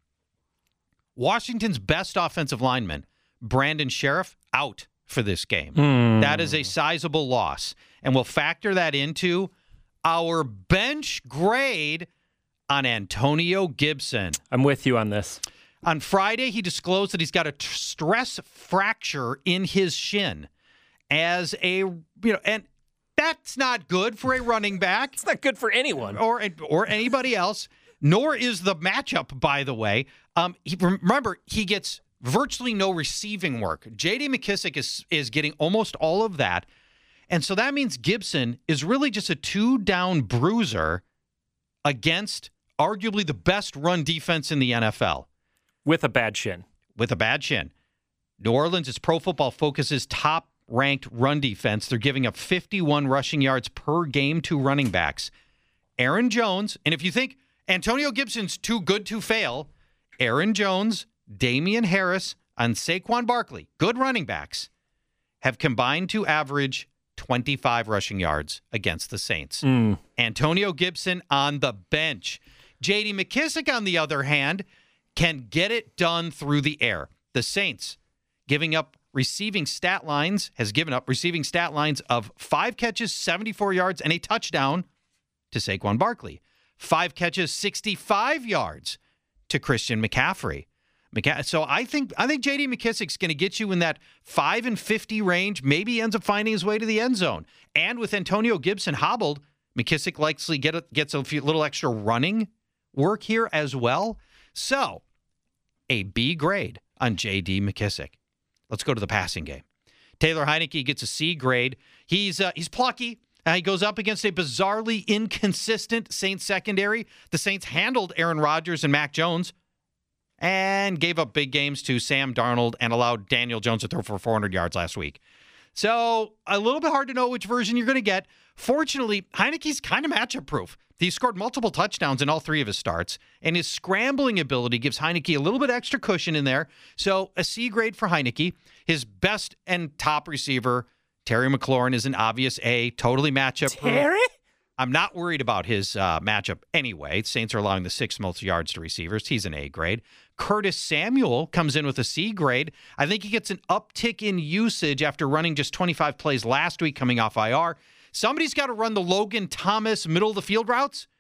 Washington's best offensive lineman, Brandon Sheriff, out for this game. Mm. That is a sizable loss. And we'll factor that into our bench grade on Antonio Gibson. I'm with you on this. On Friday, he disclosed that he's got a t- stress fracture in his shin as a, you know, and that's not good for a running back. It's not good for anyone. Or, or anybody else, nor is the matchup, by the way. Um, he, remember, he gets virtually no receiving work. J D. McKissic is is getting almost all of that. And so that means Gibson is really just a two-down bruiser against arguably the best run defense in the N F L. With a bad shin. With a bad shin. New Orleans is Pro Football Focus's top-ranked run defense. They're giving up fifty-one rushing yards per game to running backs. Aaron Jones, and if you think Antonio Gibson's too good to fail, Aaron Jones, Damian Harris, and Saquon Barkley, good running backs, have combined to average twenty-five rushing yards against the Saints. Mm. Antonio Gibson on the bench. J D. McKissic, on the other hand, can get it done through the air. The Saints giving up receiving stat lines, has given up receiving stat lines of five catches, seventy-four yards, and a touchdown to Saquon Barkley. Five catches, sixty-five yards to Christian McCaffrey. McCa- so I think I think J D. McKissic's going to get you in that five and fifty range. Maybe he ends up finding his way to the end zone. And with Antonio Gibson hobbled, McKissic likely get a, gets a few, little extra running work here as well. So a B grade on J D. McKissic. Let's go to the passing game. Taylor Heinicke gets a C grade. He's uh, he's plucky. Uh, he goes up against a bizarrely inconsistent Saints secondary. The Saints handled Aaron Rodgers and Mac Jones and gave up big games to Sam Darnold and allowed Daniel Jones to throw for four hundred yards last week. So a little bit hard to know which version you're going to get. Fortunately, Heinicke's kind of matchup proof. He scored multiple touchdowns in all three of his starts, and his scrambling ability gives Heinicke a little bit extra cushion in there. So a C grade for Heinicke. His best and top receiver, Terry McLaurin, is an obvious A, totally matchup proof. Terry? I'm not worried about his uh, matchup anyway. Saints are allowing the sixth most yards to receivers. He's an A grade. Curtis Samuel comes in with a C grade. I think he gets an uptick in usage after running just twenty-five plays last week coming off I R. Somebody's got to run the Logan Thomas middle of the field routes.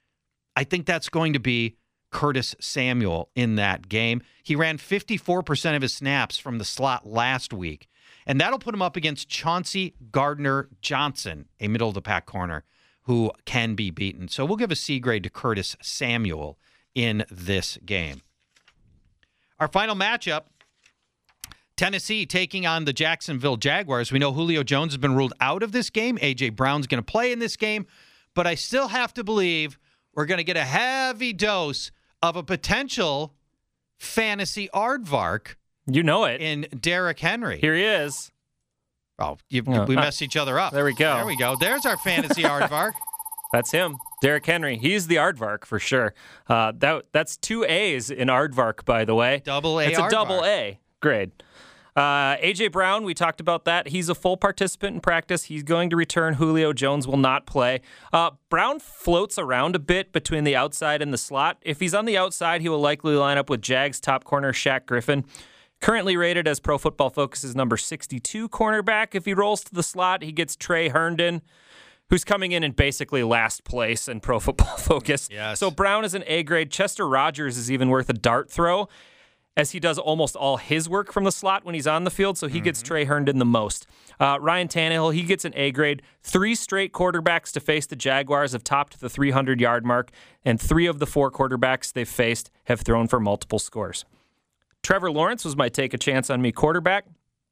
I think that's going to be Curtis Samuel in that game. He ran fifty-four percent of his snaps from the slot last week, and that'll put him up against Chauncey Gardner-Johnson, a middle-of-the-pack corner who can be beaten. So we'll give a C grade to Curtis Samuel in this game. Our final matchup, Tennessee taking on the Jacksonville Jaguars. We know Julio Jones has been ruled out of this game. A J. Brown's going to play in this game, but I still have to believe we're going to get a heavy dose of a potential fantasy aardvark. You know it. In Derrick Henry. Here he is. Oh, you, No. we messed each other up. There we go. There we go. There's our fantasy aardvark. That's him, Derrick Henry. He's the aardvark for sure. Uh, that that's two A's in aardvark, by the way. Double A It's a aardvark. double A grade. Uh, A J. Brown, we talked about that. He's a full participant in practice. He's going to return. Julio Jones will not play. Uh, Brown floats around a bit between the outside and the slot. If he's on the outside, he will likely line up with Jags top corner Shaq Griffin. Currently rated as Pro Football Focus's number sixty-two cornerback. If he rolls to the slot, he gets Trey Herndon, who's coming in in basically last place in Pro Football Focus. Yes. So Brown is an A grade. Chester Rogers is even worth a dart throw, as he does almost all his work from the slot when he's on the field, so he mm-hmm. gets Trey Herndon the most. Uh, Ryan Tannehill, he gets an A grade. Three straight quarterbacks to face the Jaguars have topped the three hundred yard mark, and three of the four quarterbacks they've faced have thrown for multiple scores. Trevor Lawrence was my take a chance on me quarterback.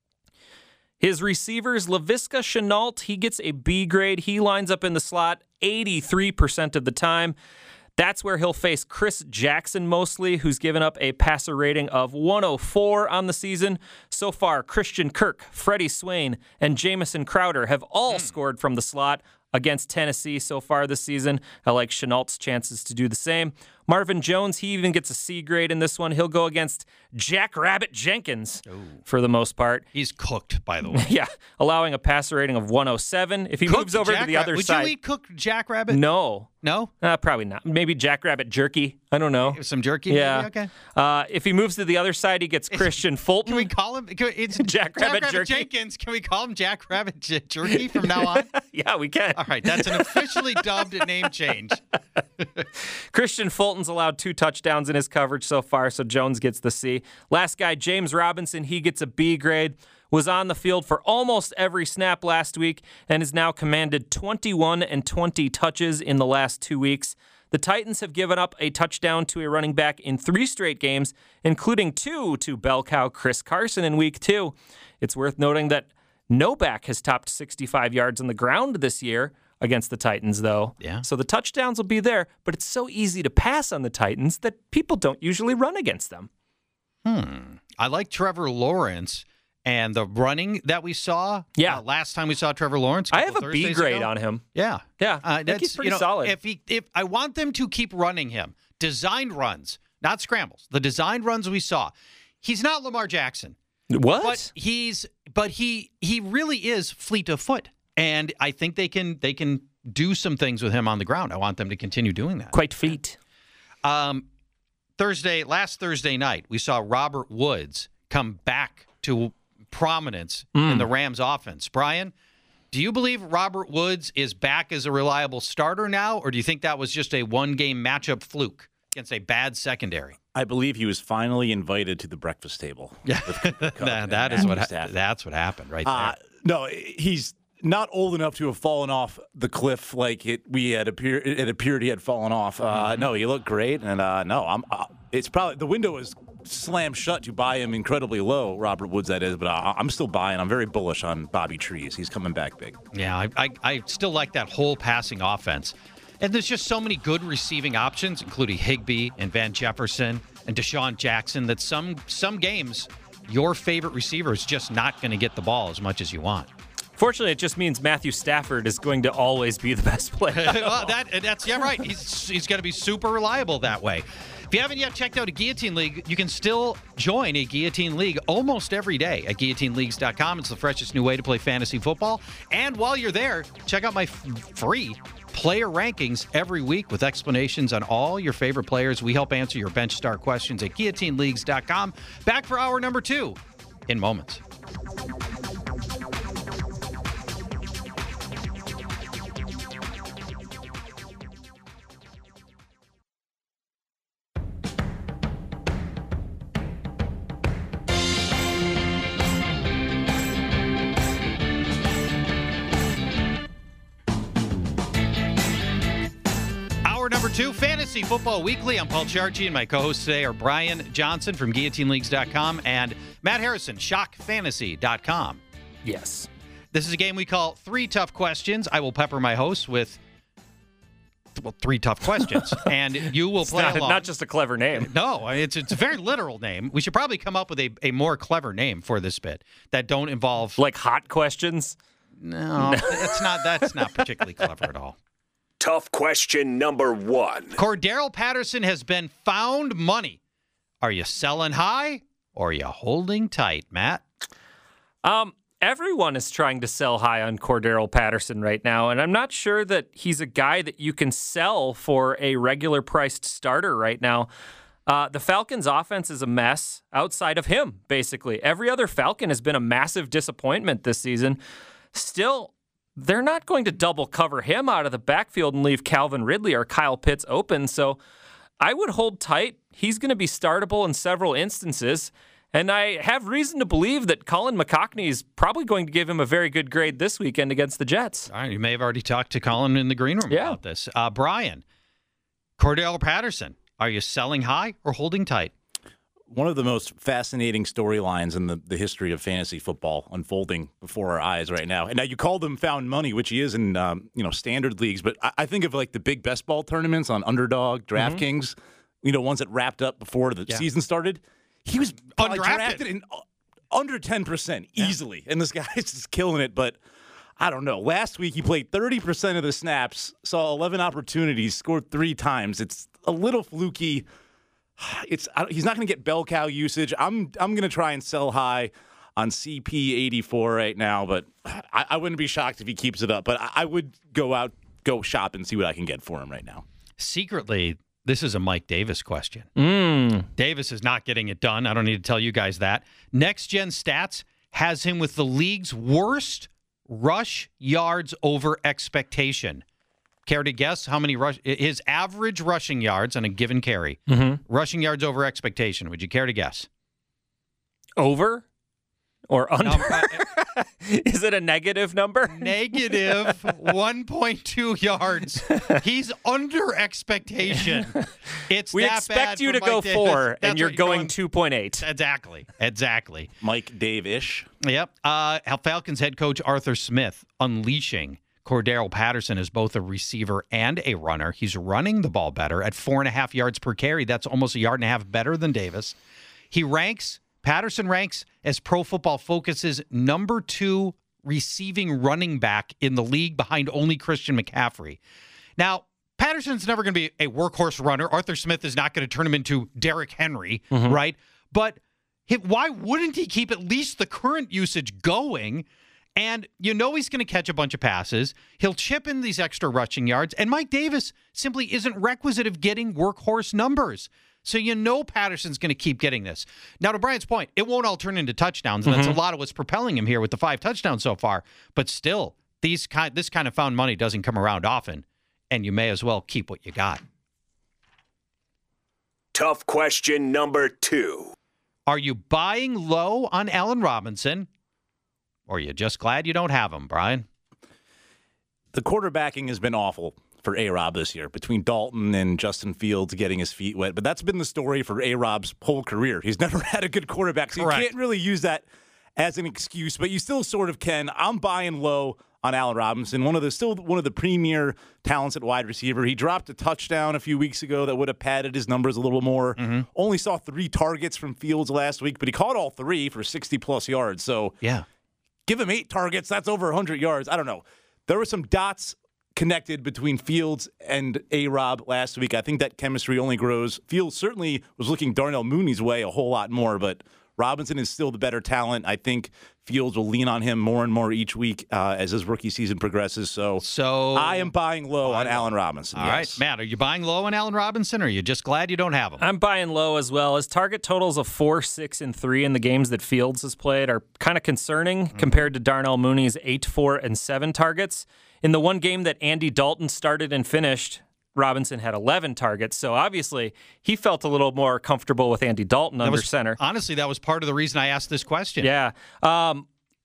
His receivers, Laviska Shenault, he gets a B grade. He lines up in the slot eighty-three percent of the time. That's where he'll face Chris Jackson mostly, who's given up a passer rating of one oh four on the season. So far, Christian Kirk, Freddie Swain, and Jamison Crowder have all mm. scored from the slot against Tennessee so far this season. I like Chenault's chances to do the same. Marvin Jones, he even gets a C grade in this one. He'll go against Jack Rabbit Jenkins Ooh. for the most part. He's cooked, by the way. Yeah, allowing a passer rating of one oh seven. If he cooked moves over Jack to the Ra- other would side. Would you eat cooked Jack Rabbit? No. No? Uh, probably not. Maybe Jack Rabbit jerky. I don't know. Some jerky? Yeah. Maybe? Okay. Uh, if he moves to the other side, he gets Christian Fulton. Can we call him? Can we, it's Jack, Jack Rabbit, Rabbit Jerky. Jenkins. Can we call him Jack Rabbit J- Jerky from now on? Yeah, we can. All right. That's an officially dubbed name change. Christian Fulton's allowed two touchdowns in his coverage so far, so Jones gets the C. Last guy, James Robinson, he gets a B grade. Was on the field for almost every snap last week and has now commanded twenty-one and twenty touches in the last two weeks. The Titans have given up a touchdown to a running back in three straight games, including two to bell cow Chris Carson in week two. It's worth noting that no back has topped sixty-five yards on the ground this year against the Titans, though. Yeah. So the touchdowns will be there, but it's so easy to pass on the Titans that people don't usually run against them. Hmm. I like Trevor Lawrence. And the running that we saw, yeah. Uh, last time we saw Trevor Lawrence, I have a B grade ago. on him. Yeah, yeah, uh, I think he's pretty you know, solid. If he, if I want them to keep running him, designed runs, not scrambles, the designed runs we saw. He's not Lamar Jackson. What? But he's, but he, he really is fleet of foot, and I think they can, they can do some things with him on the ground. I want them to continue doing that. Quite fleet. Um, Thursday, last Thursday night, we saw Robert Woods come back to prominence mm. in the Rams offense. Brian, do you believe Robert Woods is back as a reliable starter now, or do you think that was just a one-game matchup fluke against a bad secondary? I believe he was finally invited to the breakfast table. Yeah, that, that is what ha- that's what happened right there. Uh, no, he's not old enough to have fallen off the cliff like it we had appeared. It appeared he had fallen off. Uh, mm-hmm. No, he looked great, and uh, no, I'm. Uh, it's probably the window is slammed shut to buy him incredibly low, Robert Woods, that is, but I, I'm still buying. I'm very bullish on Bobby Trees. He's coming back big. Yeah, I, I, I still like that whole passing offense. And there's just so many good receiving options, including Higbee and Van Jefferson and Deshaun Jackson, that some some games your favorite receiver is just not going to get the ball as much as you want. Fortunately, it just means Matthew Stafford is going to always be the best player. Well, that, that's yeah, right. He's he's going to be super reliable that way. If you haven't yet checked out a Guillotine League, you can still join a Guillotine League almost every day at guillotine leagues dot com. It's the freshest new way to play fantasy football. And while you're there, check out my f- free player rankings every week with explanations on all your favorite players. We help answer your bench start questions at guillotine leagues dot com. Back for hour number two in moments. number two, Fantasy Football Weekly. I'm Paul Charchi, and my co-hosts today are Brian Johnson from Guillotine Leagues dot com and Matt Harrison, Shock Fantasy dot com. Yes. This is a game we call Three Tough Questions. I will pepper my hosts with well, three tough questions, and you will It's play not, along. not just a clever name. No, it's it's a very literal name. We should probably come up with a, a more clever name for this bit that don't involve. Like hot questions? No, that's not that's not particularly clever at all. Tough question number one. Cordero Patterson has been found money. Are you selling high or are you holding tight, Matt? Um, everyone is trying to sell high on Cordero Patterson right now, and I'm not sure that he's a guy that you can sell for a regular priced starter right now. Uh, the Falcons' offense is a mess outside of him, basically. Every other Falcon has been a massive disappointment this season. Still, they're not going to double cover him out of the backfield and leave Calvin Ridley or Kyle Pitts open, so I would hold tight. He's going to be startable in several instances. And I have reason to believe that Colin McCockney is probably going to give him a very good grade this weekend against the Jets. All right, you may have already talked to Colin in the green room Yeah. about this. Uh, Brian, Cordero Patterson, are you selling high or holding tight? One of the most fascinating storylines in the, the history of fantasy football unfolding before our eyes right now. And now you call them found money, which he is in um, you know standard leagues, but I, I think of like the big best ball tournaments on Underdog, DraftKings, mm-hmm. you know, ones that wrapped up before the yeah. season started. He was probably drafted in uh, under ten percent easily, yeah. and this guy's just killing it. But I don't know. Last week he played thirty percent of the snaps, saw eleven opportunities, scored three times. It's a little fluky. It's he's not going to get bell cow usage. I'm I'm going to try and sell high on C P eighty-four right now, but I, I wouldn't be shocked if he keeps it up. But I, I would go out, go shop and see what I can get for him right now. Secretly, this is a Mike Davis question. Mm. Davis is not getting it done. I don't need to tell you guys that. Next Gen Stats has him with the league's worst rush yards over expectation. Care to guess how many rush his average rushing yards on a given carry? Mm-hmm. Rushing yards over expectation. Would you care to guess? Over or under? Um, uh, Is it a negative number? Negative one point two yards. He's under expectation. It's we that expect bad you for to go Mike Davis. four, That's and you're what going two point eight. Exactly. Exactly. Mike Dave-ish. Yep. Uh, Falcons head coach Arthur Smith unleashing Cordero Patterson as both a receiver and a runner. He's running the ball better at four and a half yards per carry. That's almost a yard and a half better than Davis. He ranks, Patterson ranks as Pro Football Focus's number two receiving running back in the league behind only Christian McCaffrey. Now, Patterson's never going to be a workhorse runner. Arthur Smith is not going to turn him into Derrick Henry, mm-hmm. right? But he, why wouldn't he keep at least the current usage going? And you know he's going to catch a bunch of passes. He'll chip in these extra rushing yards. And Mike Davis simply isn't requisite of getting workhorse numbers. So you know Patterson's going to keep getting this. Now, to Brian's point, it won't all turn into touchdowns. And mm-hmm. that's a lot of what's propelling him here with the five touchdowns so far. But still, these kind, this kind of found money doesn't come around often. And you may as well keep what you got. Tough question number two. Are you buying low on Allen Robinson? Or are you just glad you don't have him, Brian? The quarterbacking has been awful for A-Rob this year, between Dalton and Justin Fields getting his feet wet. But that's been the story for A-Rob's whole career. He's never had a good quarterback, so Correct. You can't really use that as an excuse, but you still sort of can. I'm buying low on Allen Robinson, one of the still one of the premier talents at wide receiver. He dropped a touchdown a few weeks ago that would have padded his numbers a little more. Mm-hmm. Only saw three targets from Fields last week, but he caught all three for sixty-plus yards. So yeah. Give him eight targets. That's over one hundred yards. I don't know. There were some dots connected between Fields and A-Rob last week. I think that chemistry only grows. Fields certainly was looking Darnell Mooney's way a whole lot more, but Robinson is still the better talent. I think Fields will lean on him more and more each week uh, as his rookie season progresses. So, so I am buying low on Allen Robinson. All yes. right, Matt, are you buying low on Allen Robinson, or are you just glad you don't have him? I'm buying low as well. His target totals of four, six, and three in the games that Fields has played are kind of concerning mm-hmm. compared to Darnell Mooney's eight, four, and seven targets. In the one game that Andy Dalton started and finished, Robinson had eleven targets, so obviously he felt a little more comfortable with Andy Dalton that under was, center. Honestly, that was part of the reason I asked this question. Yeah. Um,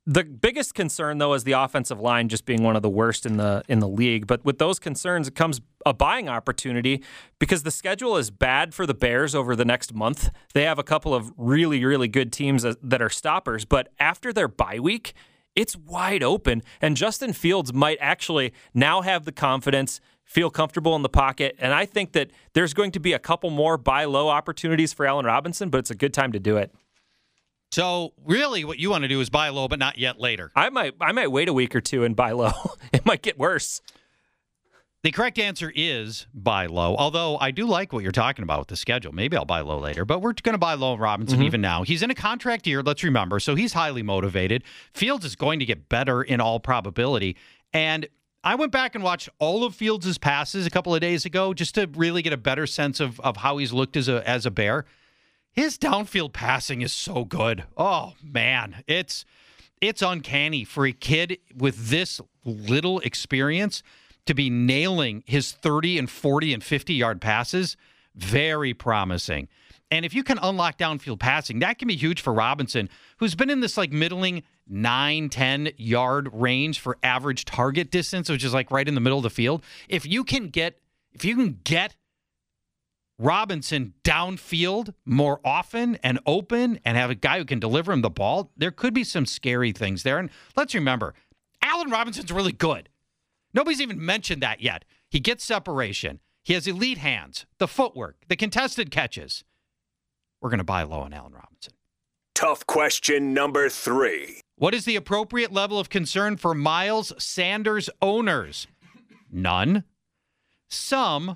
The biggest concern, though, is the offensive line just being one of the worst in the in the league. But with those concerns, it comes a buying opportunity because the schedule is bad for the Bears over the next month. They have a couple of really, really good teams that are stoppers. But after their bye week, it's wide open. And Justin Fields might actually now have the confidence, feel comfortable in the pocket. And I think that there's going to be a couple more buy low opportunities for Allen Robinson, but it's a good time to do it. So really what you want to do is buy low, but not yet later. I might I might wait a week or two and buy low. It might get worse. The correct answer is buy low, although I do like what you're talking about with the schedule. Maybe I'll buy low later, but we're going to buy low Robinson mm-hmm. even now. He's in a contract year, let's remember, so he's highly motivated. Fields is going to get better in all probability. And I went back and watched all of Fields' passes a couple of days ago just to really get a better sense of, of how he's looked as a as a Bear. His downfield passing is so good. Oh, man. It's it's uncanny for a kid with this little experience to be nailing his thirty and forty and fifty-yard passes. Very promising. And if you can unlock downfield passing, that can be huge for Robinson, who's been in this like middling nine, ten-yard range for average target distance, which is like right in the middle of the field. If you can get if you can get Robinson downfield more often and open and have a guy who can deliver him the ball, there could be some scary things there. And let's remember, Allen Robinson's really good. Nobody's even mentioned that yet. He gets separation. He has elite hands, the footwork, the contested catches. We're going to buy low on Allen Robinson. Tough question number three. What is the appropriate level of concern for Miles Sanders owners? None. Some.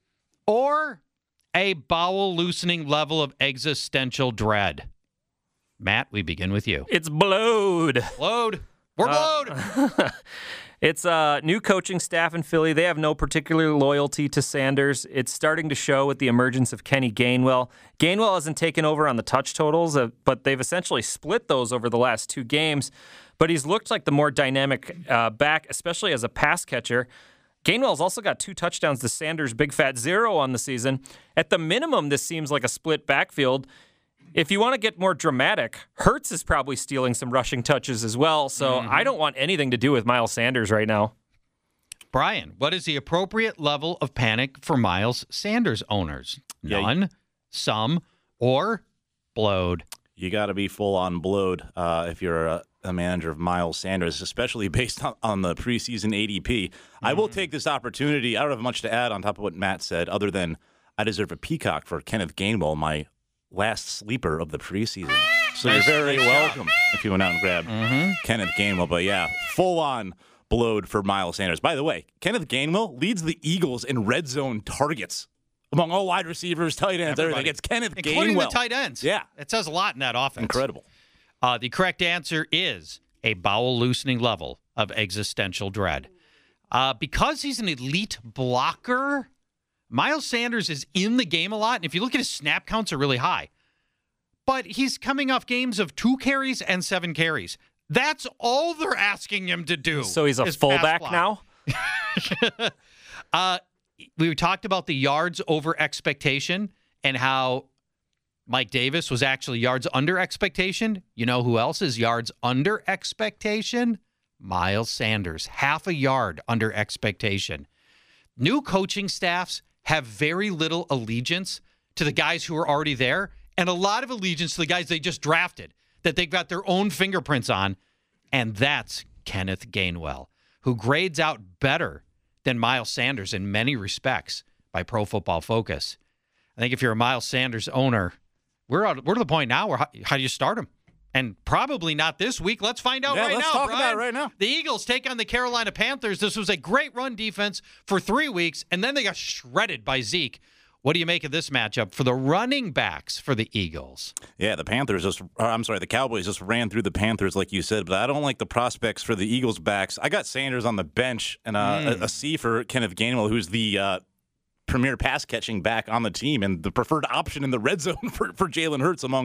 Or a bowel-loosening level of existential dread. Matt, we begin with you. It's blowed. Blowed. We're blowed. Uh, it's a new coaching staff in Philly. They have no particular loyalty to Sanders. It's starting to show with the emergence of Kenny Gainwell. Gainwell hasn't taken over on the touch totals, uh, but they've essentially split those over the last two games. But he's looked like the more dynamic uh, back, especially as a pass catcher. Gainwell's also got two touchdowns to Sanders' big fat zero on the season. At the minimum, this seems like a split backfield. If you want to get more dramatic, Hurts is probably stealing some rushing touches as well, so mm-hmm. I don't want anything to do with Miles Sanders right now. Brian, what is the appropriate level of panic for Miles Sanders owners? None, yeah, some, or blowed? You got to be full-on blowed uh, if you're a, a manager of Miles Sanders, especially based on, on the preseason A D P. Mm-hmm. I will take this opportunity. I don't have much to add on top of what Matt said, other than I deserve a peacock for Kenneth Gainwell, my last sleeper of the preseason. So you're very welcome if you went out and grabbed mm-hmm. Kenneth Gainwell. But yeah, full-on blowed for Miles Sanders. By the way, Kenneth Gainwell leads the Eagles in red zone targets among all wide receivers, tight ends, Everybody. everything. It's Kenneth Including Gainwell. Including the tight ends. Yeah. It says a lot in that offense. Incredible. Uh, the correct answer is a bowel-loosening level of existential dread. Uh, because he's an elite blocker, Miles Sanders is in the game a lot, and if you look at his snap counts, are really high. But he's coming off games of two carries and seven carries. That's all they're asking him to do. So he's a fullback now? uh, we talked about the yards over expectation and how Mike Davis was actually yards under expectation. You know who else is yards under expectation? Miles Sanders, half a yard under expectation. New coaching staffs have very little allegiance to the guys who are already there and a lot of allegiance to the guys they just drafted that they've got their own fingerprints on, and that's Kenneth Gainwell, who grades out better than Miles Sanders in many respects by Pro Football Focus. I think if you're a Miles Sanders owner, we're out, we're to the point now where how, how do you start him? And probably not this week. Let's find out yeah, right let's now, talk Brian. about it right now. The Eagles take on the Carolina Panthers. This was a great run defense for three weeks, and then they got shredded by Zeke. What do you make of this matchup for the running backs for the Eagles? Yeah, the Panthers just, I'm sorry, the Cowboys just ran through the Panthers like you said, but I don't like the prospects for the Eagles backs. I got Sanders on the bench and uh, mm. a, a C for Kenneth Gainwell, who's the uh, premier pass catching back on the team and the preferred option in the red zone for, for Jalen Hurts among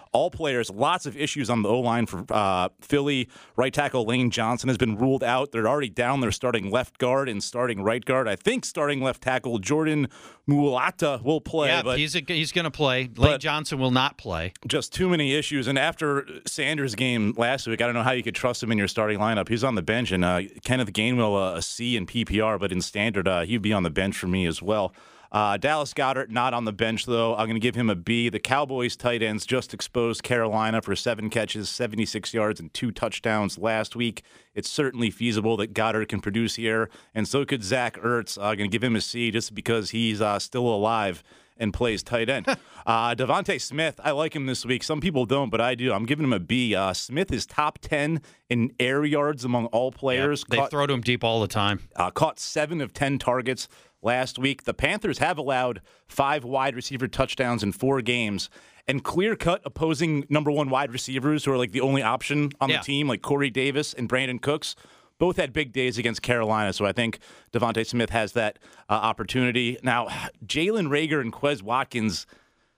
all players. Lots of issues on the O-line for uh, Philly. Right tackle Lane Johnson has been ruled out. They're already down their starting left guard and starting right guard. I think starting left tackle Jordan Mualata will play. Yeah, but he's a, he's going to play. Lane Johnson will not play. Just too many issues. And after Sanders' game last week, I don't know how you could trust him in your starting lineup. He's on the bench, and uh, Kenneth Gainwell, uh, a C in P P R, but in standard, uh, he'd be on the bench for me as well. Uh, Dallas Goedert, not on the bench, though. I'm going to give him a B. The Cowboys tight ends just exposed Carolina for seven catches, seventy-six yards, and two touchdowns last week. It's certainly feasible that Goedert can produce here, and so could Zach Ertz. I'm uh, going to give him a C just because he's uh, still alive and plays tight end. uh, Devontae Smith, I like him this week. Some people don't, but I do. I'm giving him a B. Uh, Smith is top ten in air yards among all players. Yeah, they caught, throw to him deep all the time. Uh, caught seven of ten targets last week. The Panthers have allowed five wide receiver touchdowns in four games. And clear-cut opposing number one wide receivers who are like the only option on yeah. the team, like Corey Davis and Brandon Cooks, both had big days against Carolina, so I think Devontae Smith has that uh, opportunity. Now, Jalen Reagor and Quez Watkins,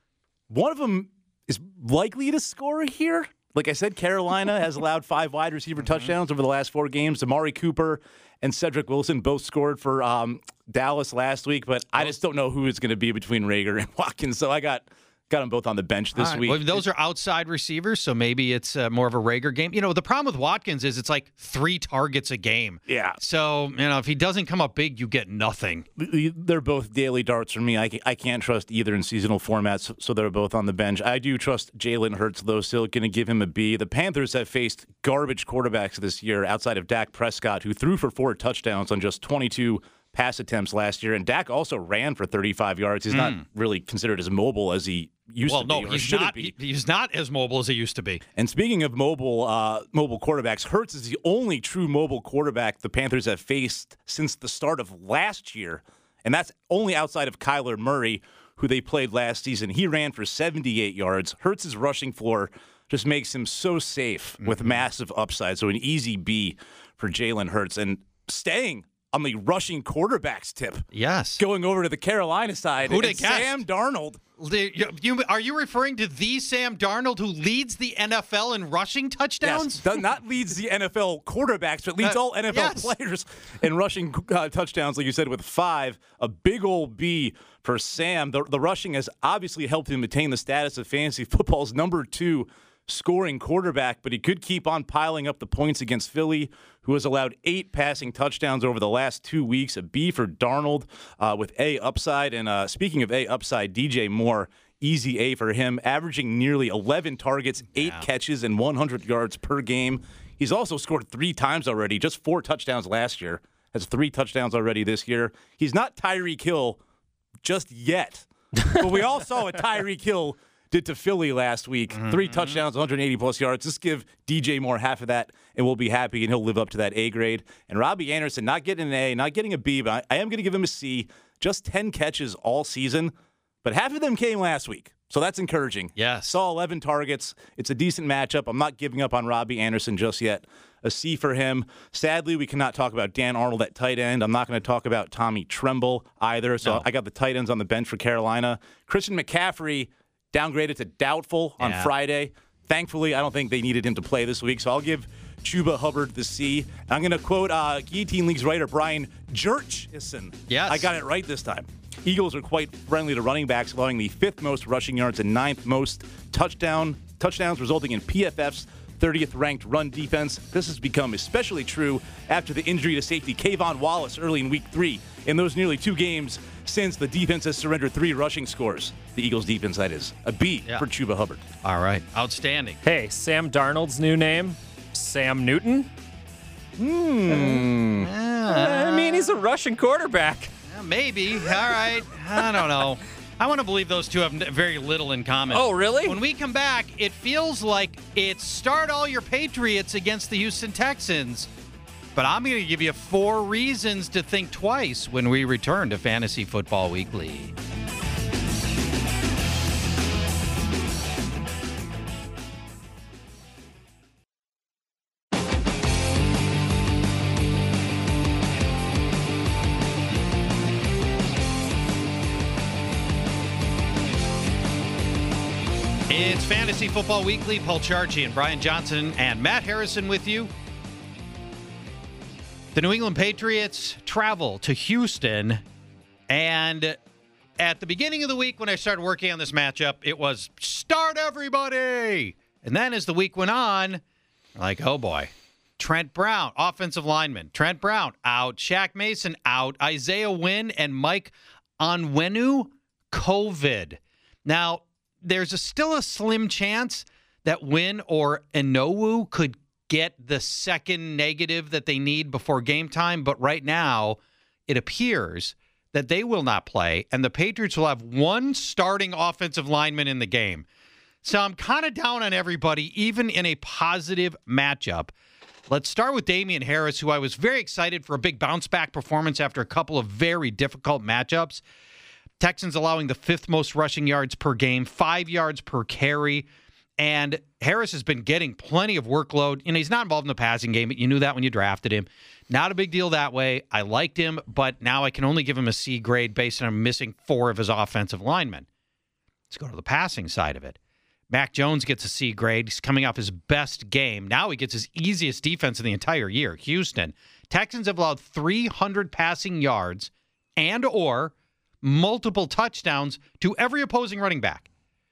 one of them is likely to score here. Like I said, Carolina has allowed five wide receiver touchdowns over the last four games. Amari Cooper and Cedric Wilson both scored for um, Dallas last week, but I just don't know who it's going to be between Reagor and Watkins, so I got... Got them both on the bench this right. week. Well, those are outside receivers, so maybe it's uh, more of a Reagor game. You know, the problem with Watkins is it's like three targets a game. Yeah. So, you know, if he doesn't come up big, you get nothing. They're both daily darts for me. I, I can't trust either in seasonal formats, so they're both on the bench. I do trust Jalen Hurts, though, still going to give him a B. The Panthers have faced garbage quarterbacks this year outside of Dak Prescott, who threw for four touchdowns on just twenty-two pass attempts last year. And Dak also ran for thirty-five yards. He's mm. not really considered as mobile as he used well, to be. Well, no, he's not, be. he's not as mobile as he used to be. And speaking of mobile uh, mobile quarterbacks, Hurts is the only true mobile quarterback the Panthers have faced since the start of last year. And that's only outside of Kyler Murray, who they played last season. He ran for seventy-eight yards. Hurts' rushing floor just makes him so safe mm-hmm. with massive upside. So an easy B for Jalen Hurts. And staying on the rushing quarterbacks tip. Yes. Going over to the Carolina side. Who'd have guessed? Sam Darnold. You, you, are you referring to the Sam Darnold who leads the N F L in rushing touchdowns? Yes, not leads the N F L quarterbacks, but leads uh, all N F L yes. players in rushing uh, touchdowns, like you said, with five. A big old B for Sam. The, the rushing has obviously helped him attain the status of fantasy football's number two scoring quarterback, but he could keep on piling up the points against Philly, who has allowed eight passing touchdowns over the last two weeks. A B for Darnold uh, with A upside. And uh, speaking of A upside, D J Moore, easy A for him, averaging nearly eleven targets, eight yeah. catches, and one hundred yards per game. He's also scored three times already, just four touchdowns last year. Has three touchdowns already this year. He's not Tyreek Hill just yet, but we all saw what Tyreek Hill did to Philly last week. Mm-hmm. Three touchdowns, one hundred eighty plus yards. Just give D J Moore half of that, and we'll be happy, and he'll live up to that A grade. And Robbie Anderson, not getting an A, not getting a B, but I, I am going to give him a C. Just ten catches all season, but half of them came last week. So that's encouraging. Yes. Saw eleven targets. It's a decent matchup. I'm not giving up on Robbie Anderson just yet. A C for him. Sadly, we cannot talk about Dan Arnold at tight end. I'm not going to talk about Tommy Tremble either. So no. I got the tight ends on the bench for Carolina. Christian McCaffrey downgraded to doubtful on yeah. Friday. Thankfully, I don't think they needed him to play this week, so I'll give Chuba Hubbard the C. And I'm going to quote uh, Guillotine League's writer Brian Jurchison. Yes. I got it right this time. Eagles are quite friendly to running backs, allowing the fifth most rushing yards and ninth most touchdown touchdowns, resulting in P F F's thirtieth ranked run defense. This has become especially true after the injury to safety Kayvon Wallace early in week three. In those nearly two games since, the defense has surrendered three rushing scores. The Eagles defense, that is. A B yeah. for Chuba Hubbard. All right. Outstanding. Hey, Sam Darnold's new name, Sam Newton? Hmm. Uh, I mean, he's a rushing quarterback. Uh, maybe. All right. I don't know. I want to believe those two have very little in common. Oh, really? When we come back, it feels like it's start all your Patriots against the Houston Texans. But I'm going to give you four reasons to think twice when we return to Fantasy Football Weekly. It's Fantasy Football Weekly. Paul Charchi and Brian Johnson and Matt Harrison with you. The New England Patriots travel to Houston, and at the beginning of the week when I started working on this matchup, it was start everybody. And then as the week went on, like, oh boy. Trent Brown, offensive lineman. Trent Brown out. Shaq Mason out. Isaiah Wynn and Mike Onwenu, COVID. Now, there's a, still a slim chance that Wynn or Inowu could get the second negative that they need before game time, but right now it appears that they will not play, and the Patriots will have one starting offensive lineman in the game. So I'm kind of down on everybody, even in a positive matchup. Let's start with Damian Harris, who I was very excited for a big bounce-back performance after a couple of very difficult matchups. Texans allowing the fifth most rushing yards per game, five yards per carry. And Harris has been getting plenty of workload. And he's not involved in the passing game, but you knew that when you drafted him. Not a big deal that way. I liked him, but now I can only give him a C grade based on him missing four of his offensive linemen. Let's go to the passing side of it. Mac Jones gets a C grade. He's coming off his best game. Now he gets his easiest defense in the entire year, Houston. Texans have allowed three hundred passing yards and or multiple touchdowns to every opposing running back.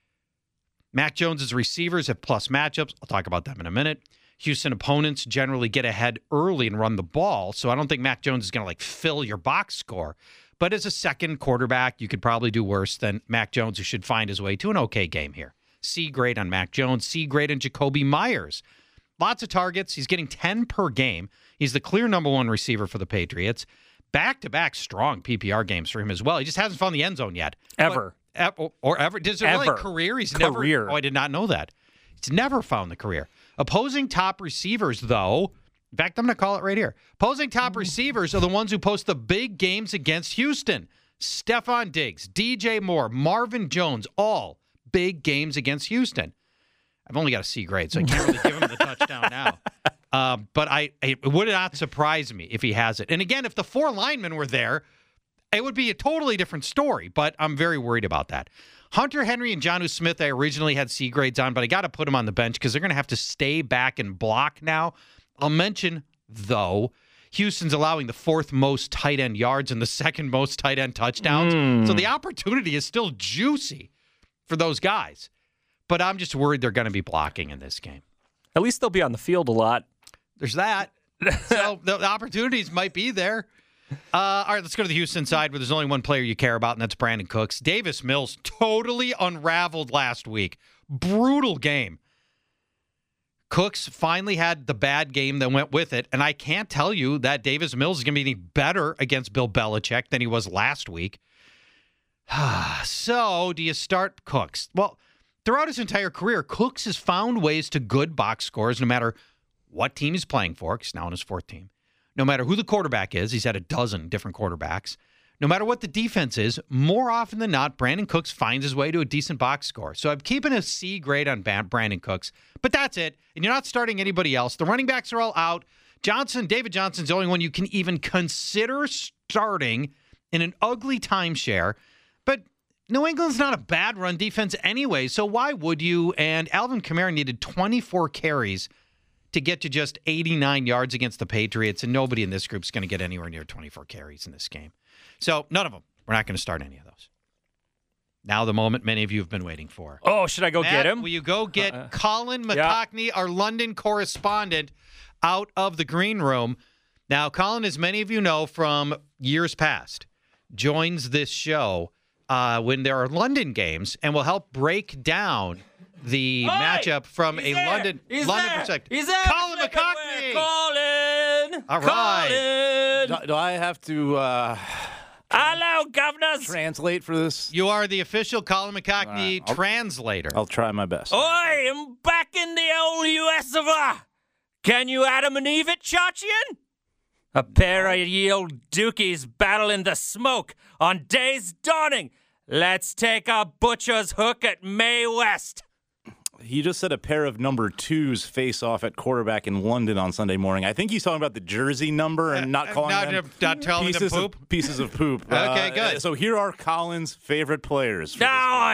Mac Jones's receivers have plus matchups. I'll talk about them in a minute. Houston opponents generally get ahead early and run the ball, so I don't think Mac Jones is going to like fill your box score. But as a second quarterback, you could probably do worse than Mac Jones, who should find his way to an okay game here. C grade on Mac Jones, C grade on Jacoby Myers. Lots of targets. He's getting ten per game. He's the clear number one receiver for the Patriots. Back-to-back strong P P R games for him as well. He just hasn't found the end zone yet. Ever. But, or, or ever. Does it really Ever. career? He's Career. never. Oh, I did not know that. He's never found the career. Opposing top receivers, though, in fact, I'm going to call it right here. Opposing top receivers are the ones who post the big games against Houston. Stephon Diggs, D J Moore, Marvin Jones, all big games against Houston. I've only got a C grade, so I can't really give him the touchdown now. Uh, but I, it would not surprise me if he has it. And again, if the four linemen were there, it would be a totally different story, but I'm very worried about that. Hunter Henry and Jonnu Smith, I originally had C grades on, but I got to put them on the bench because they're going to have to stay back and block now. I'll mention, though, Houston's allowing the fourth most tight end yards and the second most tight end touchdowns. Mm. So the opportunity is still juicy for those guys. But I'm just worried they're going to be blocking in this game. At least they'll be on the field a lot. There's that. So the, the opportunities might be there. Uh, all right, let's go to the Houston side where there's only one player you care about, and that's Brandon Cooks. Davis Mills totally unraveled last week. Brutal game. Cooks finally had the bad game that went with it, and I can't tell you that Davis Mills is going to be any better against Bill Belichick than he was last week. So, do you start Cooks? Well, throughout his entire career, Cooks has found ways to good box scores no matter what team he's playing for, because he's now on his fourth team. No matter who the quarterback is, he's had a dozen different quarterbacks. No matter what the defense is, more often than not, Brandon Cooks finds his way to a decent box score. So I'm keeping a C grade on Brandon Cooks, but that's it. And you're not starting anybody else. The running backs are all out. Johnson, David Johnson's the only one you can even consider starting in an ugly timeshare. But New England's not a bad run defense anyway, so why would you? And Alvin Kamara needed twenty-four carries to get to just eighty-nine yards against the Patriots, and nobody in this group is going to get anywhere near twenty-four carries in this game. So none of them. We're not going to start any of those. Now the moment many of you have been waiting for. Oh, should I go Matt, get him? Will you go get uh, Colin McCockney, yeah. our London correspondent, out of the green room? Now, Colin, as many of you know from years past, joins this show uh, when there are London games and will help break down the Oi! matchup from He's a there. London He's London there. perspective. He's there. Colin McCockney. Colin. All right. Colin. Do, do I have to uh, Hello, governors. translate for this? You are the official Colin McCockney right. I'll, translator. I'll try my best. Oi, I'm back in the old U S of A. Can you Adam and Eve it, Chachian? A pair of ye old dookies battling the smoke on days dawning. Let's take a butcher's hook at Mae West. He just said a pair of number twos face off at quarterback in London on Sunday morning. I think he's talking about the jersey number and not calling not, them not telling pieces them poop. Of, pieces of poop. Okay, uh, good. So here are Colin's favorite players. For Oi!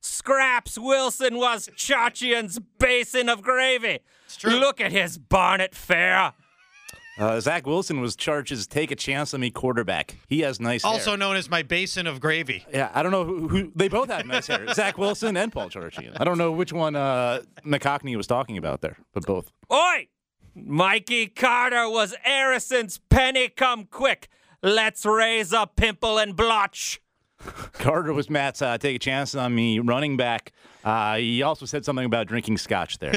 Scraps Wilson was Chachian's basin of gravy. true. Look at his Barnet fare. Uh, Zach Wilson was Charch's take a chance on me quarterback. He has nice hair. Also known as my basin of gravy. Yeah, I don't know who, who they both have nice hair. Zach Wilson and Paul Charchian. I don't know which one uh, McCockney was talking about there, but both. Oi! Mikey Carter was Harrison's penny come quick. Let's raise a pimple and blotch. Carter was Matt's uh, take a chance on me running back. Uh, he also said something about drinking scotch there,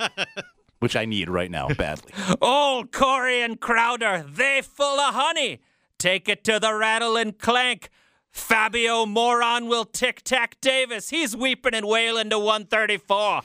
which I need right now badly. Old Corey and Crowder, they full of honey. Take it to the rattle and clank. Fabio Moron will tic-tac Davis. He's weeping and wailing to one thirty-four.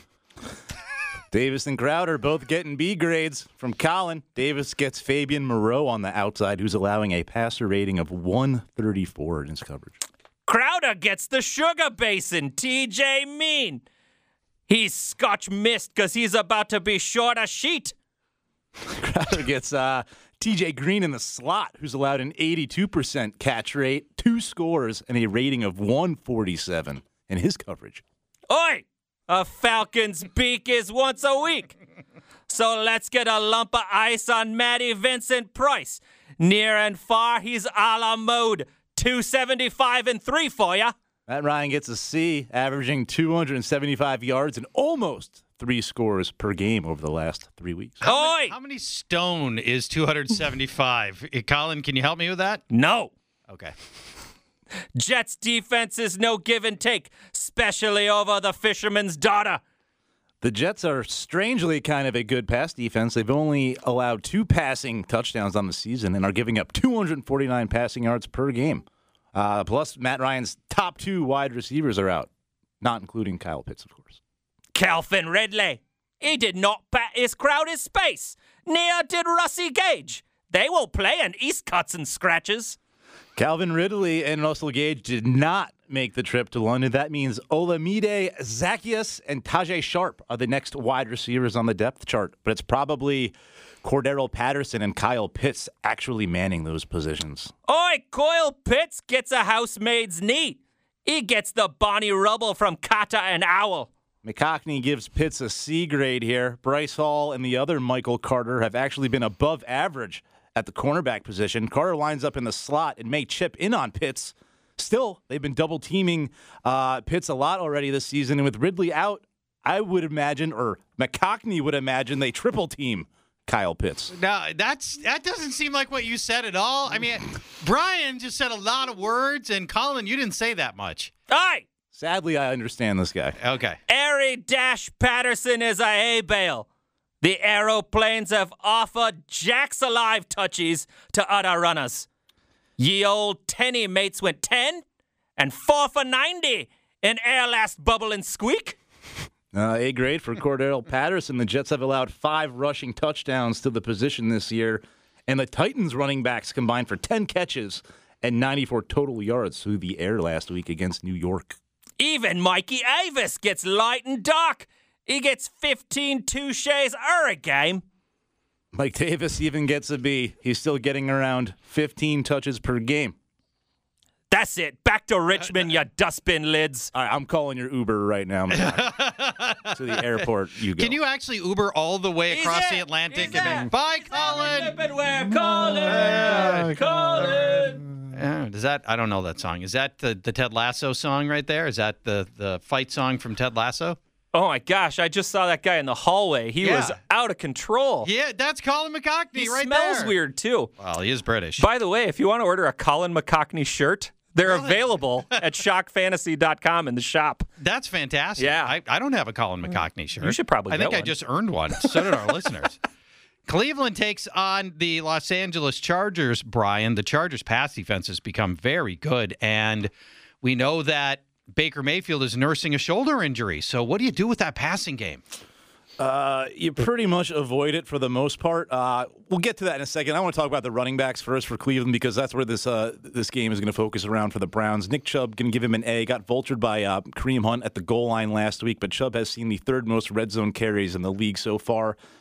Davis and Crowder both getting B grades from Colin. Davis gets Fabian Moreau on the outside, who's allowing a passer rating of one thirty-four in his coverage. Crowder gets the sugar basin. T J Mean. He's scotch missed because he's about to be short a sheet. Crowder gets uh, T J Green in the slot, who's allowed an eighty-two percent catch rate, two scores, and a rating of one forty-seven in his coverage. Oi! A falcon's beak is once a week. So let's get a lump of ice on Matty Vincent Price. Near and far, he's a la mode. two seventy-five and three for ya. Matt Ryan gets a C, averaging two hundred seventy-five yards and almost three scores per game over the last three weeks. How Oi! many, how many stone is two hundred seventy-five? Eh, Colin, can you help me with that? No. Okay. Jets defense is no give and take, especially over the fisherman's daughter. The Jets are strangely kind of a good pass defense. They've only allowed two passing touchdowns on the season and are giving up two hundred forty-nine passing yards per game. Uh, plus, Matt Ryan's top two wide receivers are out, not including Kyle Pitts, of course. Calvin Ridley. He did not bat his crowd his space. Neither did Russie Gage. They won't play in East cuts and scratches. Calvin Ridley and Russell Gage did not make the trip to London. That means Olamide Zaccheaus and Tajay Sharp are the next wide receivers on the depth chart. But it's probably Cordero Patterson and Kyle Pitts actually manning those positions. Oi, Coyle Pitts gets a housemaid's knee. He gets the Bonnie Rubble from Kata and Owl. McCockney gives Pitts a C grade here. Bryce Hall and the other Michael Carter have actually been above average at the cornerback position. Carter lines up in the slot and may chip in on Pitts. Still, they've been double teaming uh, Pitts a lot already this season. And with Ridley out, I would imagine, or McCockney would imagine, they triple team Kyle Pitts. Now, that's that doesn't seem like what you said at all. I mean, Brian just said a lot of words, and Colin, you didn't say that much. Oi! Sadly, I understand this guy. Okay. Harry Dash Patterson is a hay bale. The aeroplanes have offered Jacks alive touchies to other runners. Ye old tenny mates went ten and four for ninety in air last bubble and squeak. Uh, A grade for Cordero Patterson. The Jets have allowed five rushing touchdowns to the position this year, and the Titans running backs combined for ten catches and ninety-four total yards through the air last week against New York. Even Mikey Avis gets light and dark. He gets fifteen touches a game. Mike Davis even gets a B. He's still getting around fifteen touches per game. That's it. Back to Richmond, you dustbin lids. All right, I'm calling your Uber right now, man. To the airport you go. Can you actually Uber all the way He's across it. the Atlantic He's and then it. bye, He's Colin? everywhere. Colin, Colin. Yeah, does that? I don't know that song. Is that the, the Ted Lasso song right there? Is that the the fight song from Ted Lasso? Oh my gosh! I just saw that guy in the hallway. He Yeah. was out of control. Yeah, that's Colin McCockney he right smells there. weird too. Well, he is British. By the way, if you want to order a Colin McCockney shirt, they're available at shock fantasy dot com in the shop. That's fantastic. Yeah. I, I don't have a Colin McCockney shirt. You should probably I think get I one. just earned one. So did our listeners. Cleveland takes on the Los Angeles Chargers, Brian. The Chargers' pass defense has become very good, and we know that Baker Mayfield is nursing a shoulder injury. So what do you do with that passing game? Uh, you pretty much avoid it for the most part. Uh, we'll get to that in a second. I want to talk about the running backs first for Cleveland because that's where this uh, this game is going to focus around for the Browns. Nick Chubb can give him an A. Got vultured by uh, Kareem Hunt at the goal line last week, but Chubb has seen the third most red zone carries in the league so far.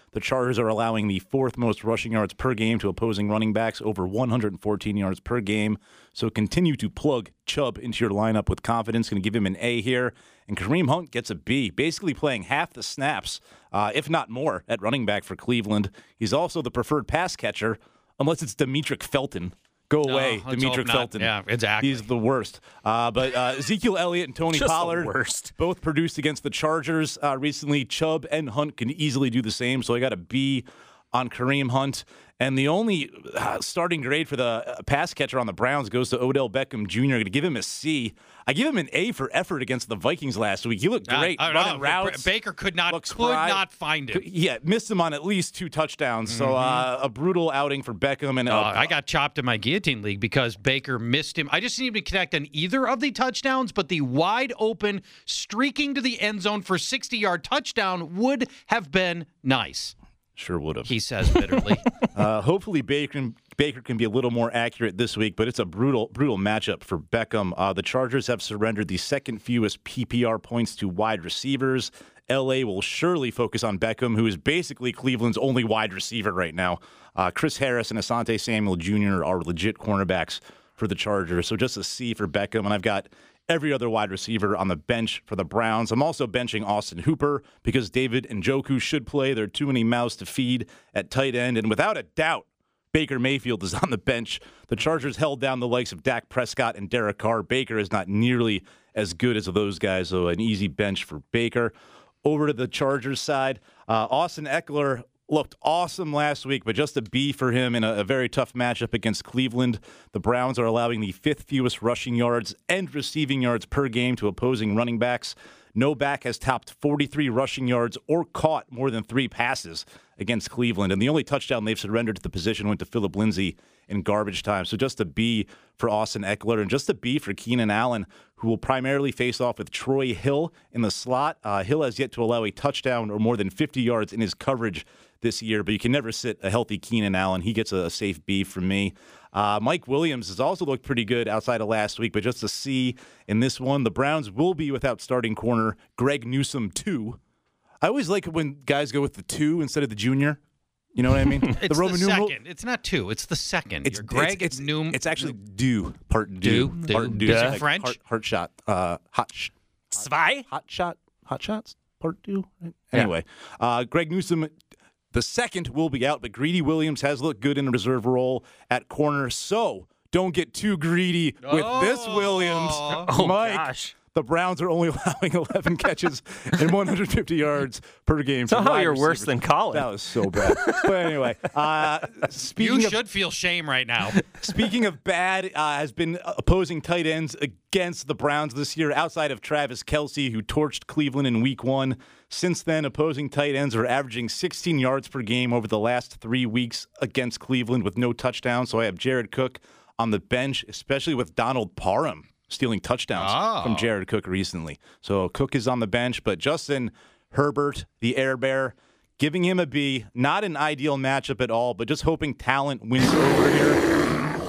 The Chargers are allowing the fourth most rushing yards per game to opposing running backs, over one hundred fourteen yards per game. So continue to plug Chubb into your lineup with confidence. Going to give him an A here. And Kareem Hunt gets a B, basically playing half the snaps, uh, if not more, at running back for Cleveland. He's also the preferred pass catcher, unless it's Demetric Felton. Go away, no, Demetric Felton. Yeah, exactly. He's the worst. Uh, but uh, Ezekiel Elliott and Tony Just Pollard, the worst. both produced against the Chargers uh, recently. Chubb and Hunt can easily do the same, so I got a B on Kareem Hunt. And the only uh, starting grade for the uh, pass catcher on the Browns goes to Odell Beckham Junior I'm going to give him a C. I give him an A for effort against the Vikings last week. He looked great. I, I running know. routes. Baker could not looks could fried. not find him. Yeah, missed him on at least two touchdowns. Mm-hmm. So uh, a brutal outing for Beckham. And uh, Uh, I got chopped in my guillotine league because Baker missed him. I just need him to connect on either of the touchdowns, but the wide open streaking to the end zone for sixty-yard touchdown would have been nice. Sure would have. He says bitterly. uh, hopefully Baker Baker can be a little more accurate this week, but it's a brutal brutal matchup for Beckham. Uh, the Chargers have surrendered the second fewest P P R points to wide receivers. L A will surely focus on Beckham, who is basically Cleveland's only wide receiver right now. Uh, Chris Harris and Asante Samuel Junior are legit cornerbacks for the Chargers, so just a C for Beckham. And I've got every other wide receiver on the bench for the Browns. I'm also benching Austin Hooper because David Njoku should play. There are too many mouths to feed at tight end. And without a doubt, Baker Mayfield is on the bench. The Chargers held down the likes of Dak Prescott and Derek Carr. Baker is not nearly as good as those guys, so an easy bench for Baker. Over to the Chargers side, uh, Austin Eckler looked awesome last week, but just a B for him in a, a very tough matchup against Cleveland. The Browns are allowing the fifth fewest rushing yards and receiving yards per game to opposing running backs. No back has topped forty-three rushing yards or caught more than three passes against Cleveland. And the only touchdown they've surrendered to the position went to Phillip Lindsay in garbage time. So just a B for Austin Eckler and just a B for Keenan Allen, who will primarily face off with Troy Hill in the slot. Uh, Hill has yet to allow a touchdown or more than fifty yards in his coverage this year, but you can never sit a healthy Keenan Allen. He gets a safe B from me. Uh, Mike Williams has also looked pretty good outside of last week, but just a C in this one. The Browns will be without starting corner Greg Newsome two. I always like it when guys go with the two instead of the junior. You know what I mean? It's the Roman the numeral. second. It's not two. It's the second. It's You're Greg. It's, it's, Num- it's actually do part do Do? part Do. do. Is it Like French? Heart, heart shot. Uh, hot. Sh- Zwei? hot shot. Hot shots. Part two. Right? Anyway, uh, Greg Newsome. The second will be out, but Greedy Williams has looked good in a reserve role at corner. So don't get too greedy with Oh. this Williams. Oh, Mike, gosh. the Browns are only allowing eleven catches and one hundred fifty yards per game. for Somehow wide you're worse receivers. than Colin. That was so bad. But anyway, uh, speaking you of should feel shame right now. Speaking of bad, uh, has been opposing tight ends against the Browns this year, outside of Travis Kelce, who torched Cleveland in week one. Since then, opposing tight ends are averaging sixteen yards per game over the last three weeks against Cleveland with no touchdowns. So I have Jared Cook on the bench, especially with Donald Parham stealing touchdowns Oh. from Jared Cook recently. So Cook is on the bench, but Justin Herbert, the Air Bear, giving him a B. Not an ideal matchup at all, but just hoping talent wins over here.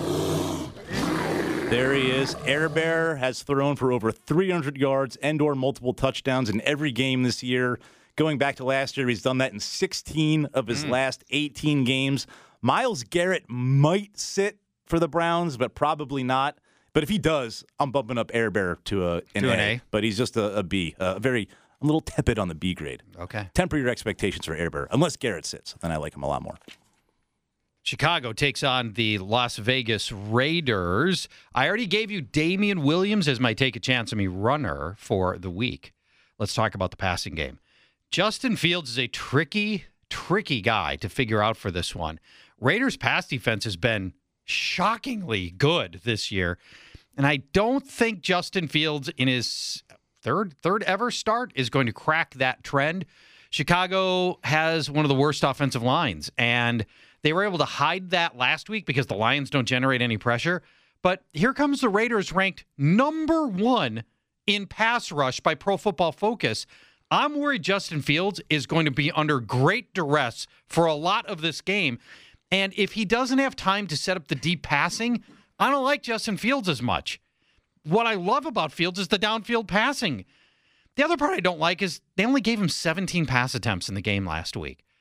There he is. Air Bear has thrown for over three hundred yards and or multiple touchdowns in every game this year. Going back to last year, he's done that in sixteen of his Mm. last eighteen games. Myles Garrett might sit for the Browns, but probably not. But if he does, I'm bumping up Air Bear to a, an, To a, an A. But he's just a, a B. A very a little tepid on the B grade. Okay. Temper your expectations for Air Bear. Unless Garrett sits, then I like him a lot more. Chicago takes on the Las Vegas Raiders. I already gave you Damian Williams as my take a chance on me runner for the week. Let's talk about the passing game. Justin Fields is a tricky, tricky guy to figure out for this one. Raiders' pass defense has been shockingly good this year, and I don't think Justin Fields in his third third ever start is going to crack that trend. Chicago has one of the worst offensive lines, and they were able to hide that last week because the Lions don't generate any pressure. But here comes the Raiders ranked number one in pass rush by Pro Football Focus. I'm worried Justin Fields is going to be under great duress for a lot of this game. And if he doesn't have time to set up the deep passing, I don't like Justin Fields as much. What I love about Fields is the downfield passing. The other part I don't like is they only gave him seventeen pass attempts in the game last week.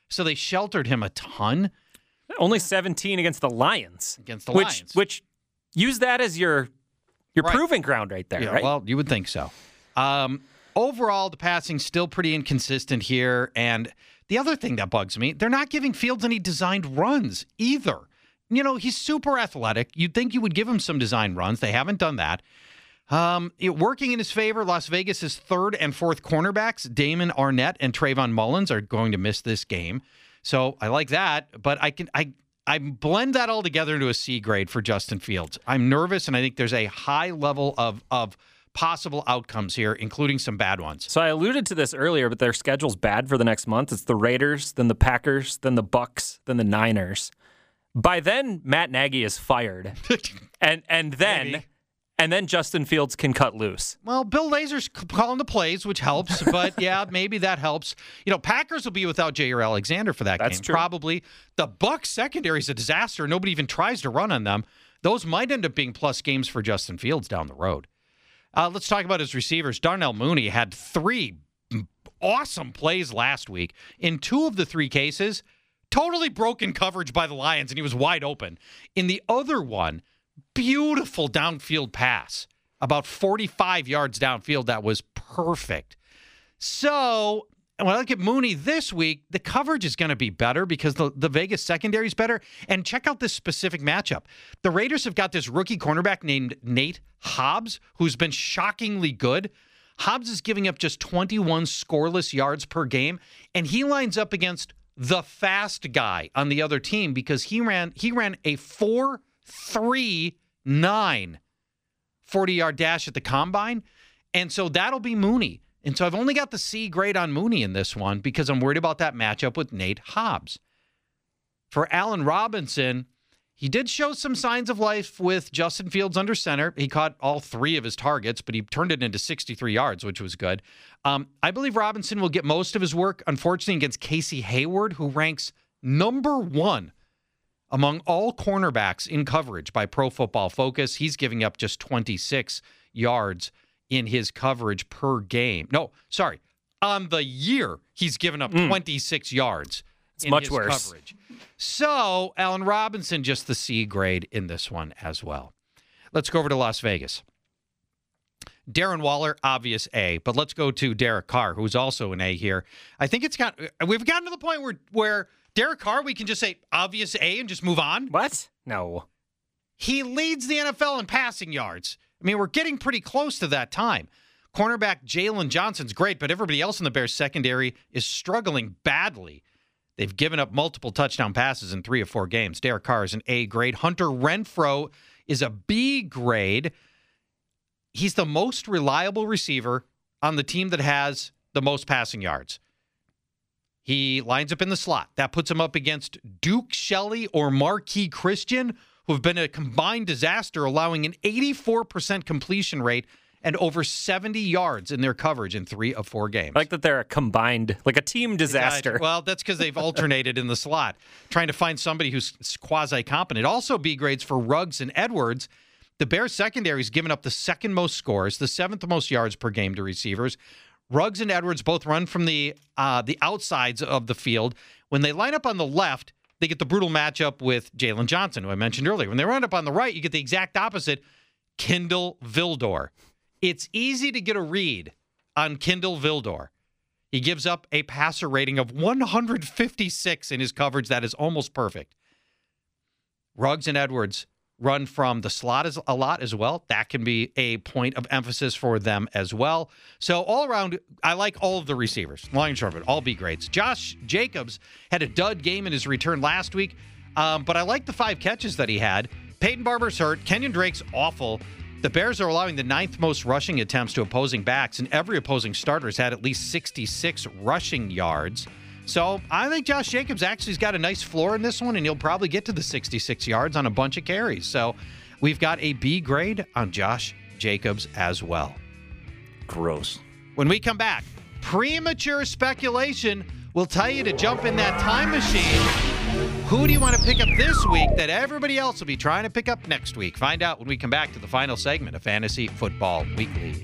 So they sheltered him a ton. Only seventeen against the Lions. Against the which, Lions. Which, use that as your your Right. proving ground right there, Yeah, right? well, you would think so. Um, overall, the passing's still pretty inconsistent here. And the other thing that bugs me, they're not giving Fields any designed runs either. You know, he's super athletic. You'd think you would give him some designed runs. They haven't done that. Um, it, working in his favor, Las Vegas's third and fourth cornerbacks, Damon Arnett and Trayvon Mullins, are going to miss this game. So I like that, but I can I I blend that all together into a C grade for Justin Fields. I'm nervous, and I think there's a high level of of possible outcomes here, including some bad ones. So I alluded to this earlier, but their schedule's bad for the next month. It's the Raiders, then the Packers, then the Bucks, then the Niners. By then, Matt Nagy is fired, and and then Maybe. and then Justin Fields can cut loose. Well, Bill Lazor's c- calling the plays, which helps, but yeah, maybe that helps. You know, Packers will be without Jair Alexander for that That's game, true. probably. The Bucs secondary is a disaster. Nobody even tries to run on them. Those might end up being plus games for Justin Fields down the road. Uh, let's talk about his receivers. Darnell Mooney had three awesome plays last week. In two of the three cases, totally broken coverage by the Lions, and he was wide open. In the other one, beautiful downfield pass, about forty-five yards downfield. That was perfect. So when I look at Mooney this week, the coverage is going to be better because the, the Vegas secondary is better. And check out this specific matchup. The Raiders have got this rookie cornerback named Nate Hobbs, who's been shockingly good. Hobbs is giving up just twenty-one scoreless yards per game, and he lines up against the fast guy on the other team because he ran he ran a four three nine forty-yard dash at the combine, and so that'll be Mooney. And so I've only got the C grade on Mooney in this one because I'm worried about that matchup with Nate Hobbs. For Allen Robinson, he did show some signs of life with Justin Fields under center. He caught all three of his targets, but he turned it into sixty-three yards, which was good. Um, I believe Robinson will get most of his work, unfortunately, against Casey Hayward, who ranks number one among all cornerbacks in coverage by Pro Football Focus. He's giving up just twenty-six yards in his coverage per game. No, sorry. On the year, he's given up mm. twenty-six yards it's in much his worse. coverage. So, Allen Robinson, just the C grade in this one as well. Let's go over to Las Vegas. Darren Waller, obvious A, but let's go to Derek Carr, who's also an A here. I think it's got we've gotten to the point where where Derek Carr, we can just say obvious A and just move on. What? No. He leads the N F L in passing yards. I mean, we're getting pretty close to that time. Cornerback Jalen Johnson's great, but everybody else in the Bears secondary is struggling badly. They've given up multiple touchdown passes in three of four games. Derek Carr is an A grade. Hunter Renfrow is a B grade. He's the most reliable receiver on the team that has the most passing yards. He lines up in the slot. That puts him up against Duke Shelley or Marquis Christian, who have been a combined disaster, allowing an eighty-four percent completion rate and over seventy yards in their coverage in three of four games. I like that they're a combined, like a team disaster. Well, that's because they've alternated in the slot, trying to find somebody who's quasi-competent. Also B grades for Ruggs and Edwards. The Bears secondary's given up the second most scores, the seventh most yards per game to receivers. Ruggs and Edwards both run from the uh, the outsides of the field. When they line up on the left, they get the brutal matchup with Jalen Johnson, who I mentioned earlier. When they run up on the right, you get the exact opposite, Kindle Vildor. It's easy to get a read on Kindle Vildor. He gives up a passer rating of one hundred fifty-six in his coverage. That is almost perfect. Ruggs and Edwards run from the slot as a lot as well. That can be a point of emphasis for them as well. So all around, I like all of the receivers. Long and short of it, all B grades. Josh Jacobs had a dud game in his return last week, um, but I like the five catches that he had. Peyton Barber's hurt. Kenyon Drake's awful. The Bears are allowing the ninth most rushing attempts to opposing backs, and every opposing starter has had at least sixty-six rushing yards. So I think Josh Jacobs actually has got a nice floor in this one, and he'll probably get to the sixty-six yards on a bunch of carries. So we've got a B grade on Josh Jacobs as well. Gross. When we come back, premature speculation will tell you to jump in that time machine. Who do you want to pick up this week that everybody else will be trying to pick up next week? Find out when we come back to the final segment of Fantasy Football Weekly.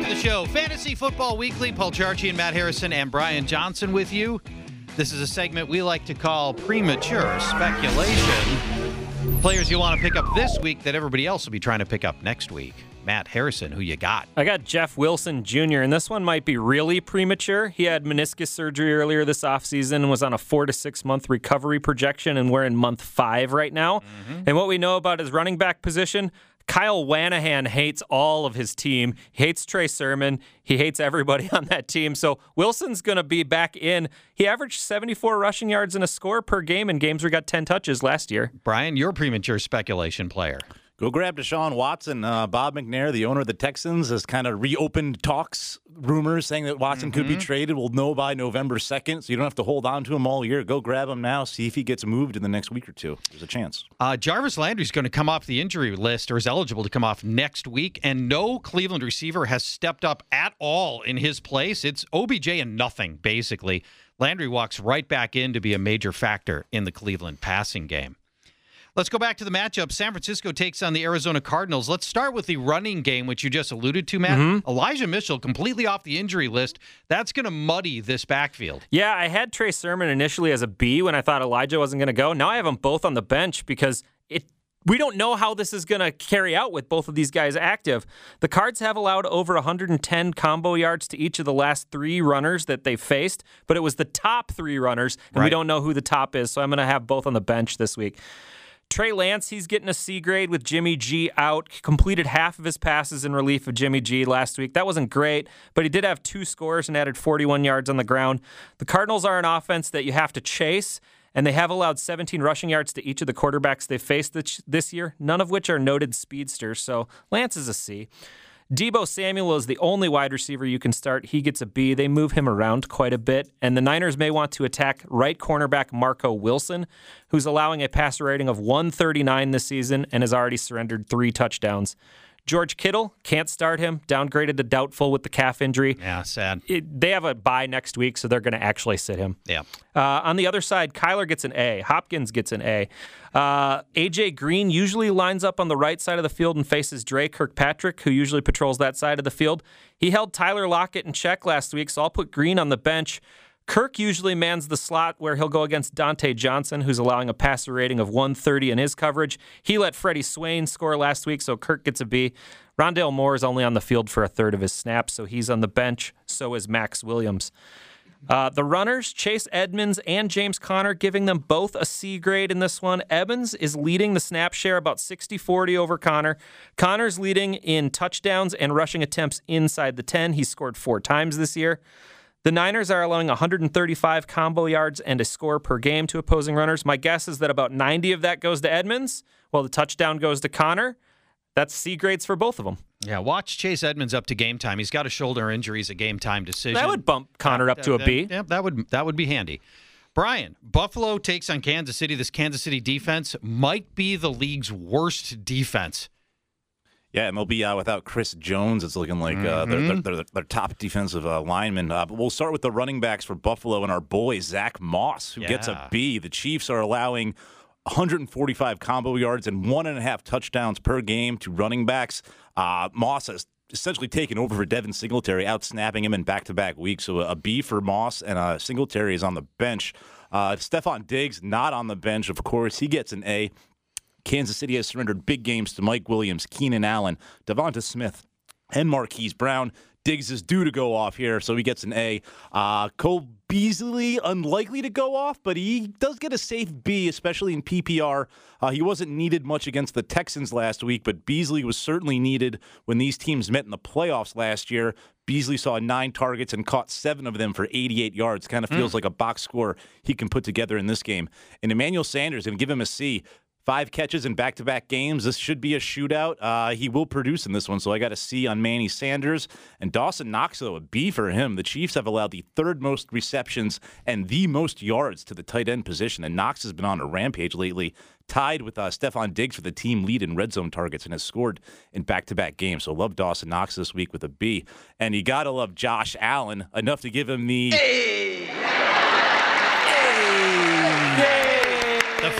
to the show. Fantasy Football Weekly. Paul Charchi and Matt Harrison and Brian Johnson with you. This is a segment we like to call Premature Speculation. Players you want to pick up this week that everybody else will be trying to pick up next week. Matt Harrison, who you got? I got Jeff Wilson Junior, and this one might be really premature. He had meniscus surgery earlier this offseason and was on a four to six month recovery projection, and we're in month five right now. Mm-hmm. And what we know about his running back position, Kyle Wanahan hates all of his team. He hates Trey Sermon. He hates everybody on that team. So Wilson's going to be back in. He averaged seventy-four rushing yards and a score per game in games where he got ten touches last year. Brian, your premature speculation player. Go grab Deshaun Watson. Uh, Bob McNair, the owner of the Texans, has kind of reopened talks, rumors saying that Watson mm-hmm. could be traded. We'll know by November second, so you don't have to hold on to him all year. Go grab him now. See if he gets moved in the next week or two. There's a chance. Uh, Jarvis Landry's going to come off the injury list, or is eligible to come off next week, and no Cleveland receiver has stepped up at all in his place. It's O B J and nothing, basically. Landry walks right back in to be a major factor in the Cleveland passing game. Let's go back to the matchup. San Francisco takes on the Arizona Cardinals. Let's start with the running game, which you just alluded to, Matt. Mm-hmm. Elijah Mitchell completely off the injury list. That's going to muddy this backfield. Yeah, I had Trey Sermon initially as a B when I thought Elijah wasn't going to go. Now I have them both on the bench because it we don't know how this is going to carry out with both of these guys active. The Cards have allowed over one hundred ten combo yards to each of the last three runners that they faced, but it was the top three runners, and right. we don't know who the top is, so I'm going to have both on the bench this week. Trey Lance, he's getting a C grade with Jimmy G out. He completed half of his passes in relief of Jimmy G last week. That wasn't great, but he did have two scores and added forty-one yards on the ground. The Cardinals are an offense that you have to chase, and they have allowed seventeen rushing yards to each of the quarterbacks they've faced this year, none of which are noted speedsters, so Lance is a C. Deebo Samuel is the only wide receiver you can start. He gets a B. They move him around quite a bit, and the Niners may want to attack right cornerback Marco Wilson, who's allowing a passer rating of one thirty-nine this season and has already surrendered three touchdowns. George Kittle, can't start him, downgraded to doubtful with the calf injury. Yeah, sad. It, they have a bye next week, so they're going to actually sit him. Yeah. Uh, on the other side, Kyler gets an A. Hopkins gets an A. Uh, A J Green usually lines up on the right side of the field and faces Dre Kirkpatrick, who usually patrols that side of the field. He held Tyler Lockett in check last week, so I'll put Green on the bench. Kirk usually mans the slot where he'll go against Dante Johnson, who's allowing a passer rating of one thirty in his coverage. He let Freddie Swain score last week, so Kirk gets a B. Rondale Moore is only on the field for a third of his snaps, so he's on the bench. So is Max Williams. Uh, the runners, Chase Edmonds and James Conner, giving them both a C grade in this one. Edmonds is leading the snap share about sixty forty over Conner. Conner's leading in touchdowns and rushing attempts inside the ten. He scored four times this year. The Niners are allowing one hundred thirty-five combo yards and a score per game to opposing runners. My guess is that about ninety of that goes to Edmonds, while the touchdown goes to Conner. That's C grades for both of them. Yeah, watch Chase Edmonds up to game time. He's got a shoulder injury. He's a game time decision. That would bump Conner up to a B. Yeah, that would that would be handy. Brian, Buffalo takes on Kansas City. This Kansas City defense might be the league's worst defense. Yeah, and they'll be uh, without Chris Jones. It's looking like uh, mm-hmm. they're, they're, they're their top defensive uh, lineman. Uh, but we'll start with the running backs for Buffalo and our boy, Zach Moss, who yeah. gets a B. The Chiefs are allowing one hundred forty-five combo yards and one and a half touchdowns per game to running backs. Uh, Moss has essentially taken over for Devin Singletary, out-snapping him in back-to-back weeks. So a B for Moss, and uh, Singletary is on the bench. Uh, Stephon Diggs not on the bench, of course. He gets an A. Kansas City has surrendered big games to Mike Williams, Keenan Allen, Devonta Smith, and Marquise Brown. Diggs is due to go off here, so he gets an A. Uh, Cole Beasley, unlikely to go off, but he does get a safe B, especially in P P R. Uh, he wasn't needed much against the Texans last week, but Beasley was certainly needed when these teams met in the playoffs last year. Beasley saw nine targets and caught seven of them for eighty-eight yards. Kind of feels mm. like a box score he can put together in this game. And Emmanuel Sanders, going to give him a C. Five catches in back-to-back games. This should be a shootout. Uh, he will produce in this one, so I got a C on Manny Sanders. And Dawson Knox, though, a B for him. The Chiefs have allowed the third most receptions and the most yards to the tight end position, and Knox has been on a rampage lately, tied with uh, Stephon Diggs for the team lead in red zone targets and has scored in back-to-back games. So love Dawson Knox this week with a B. And you got to love Josh Allen, enough to give him the... Hey! Hey! The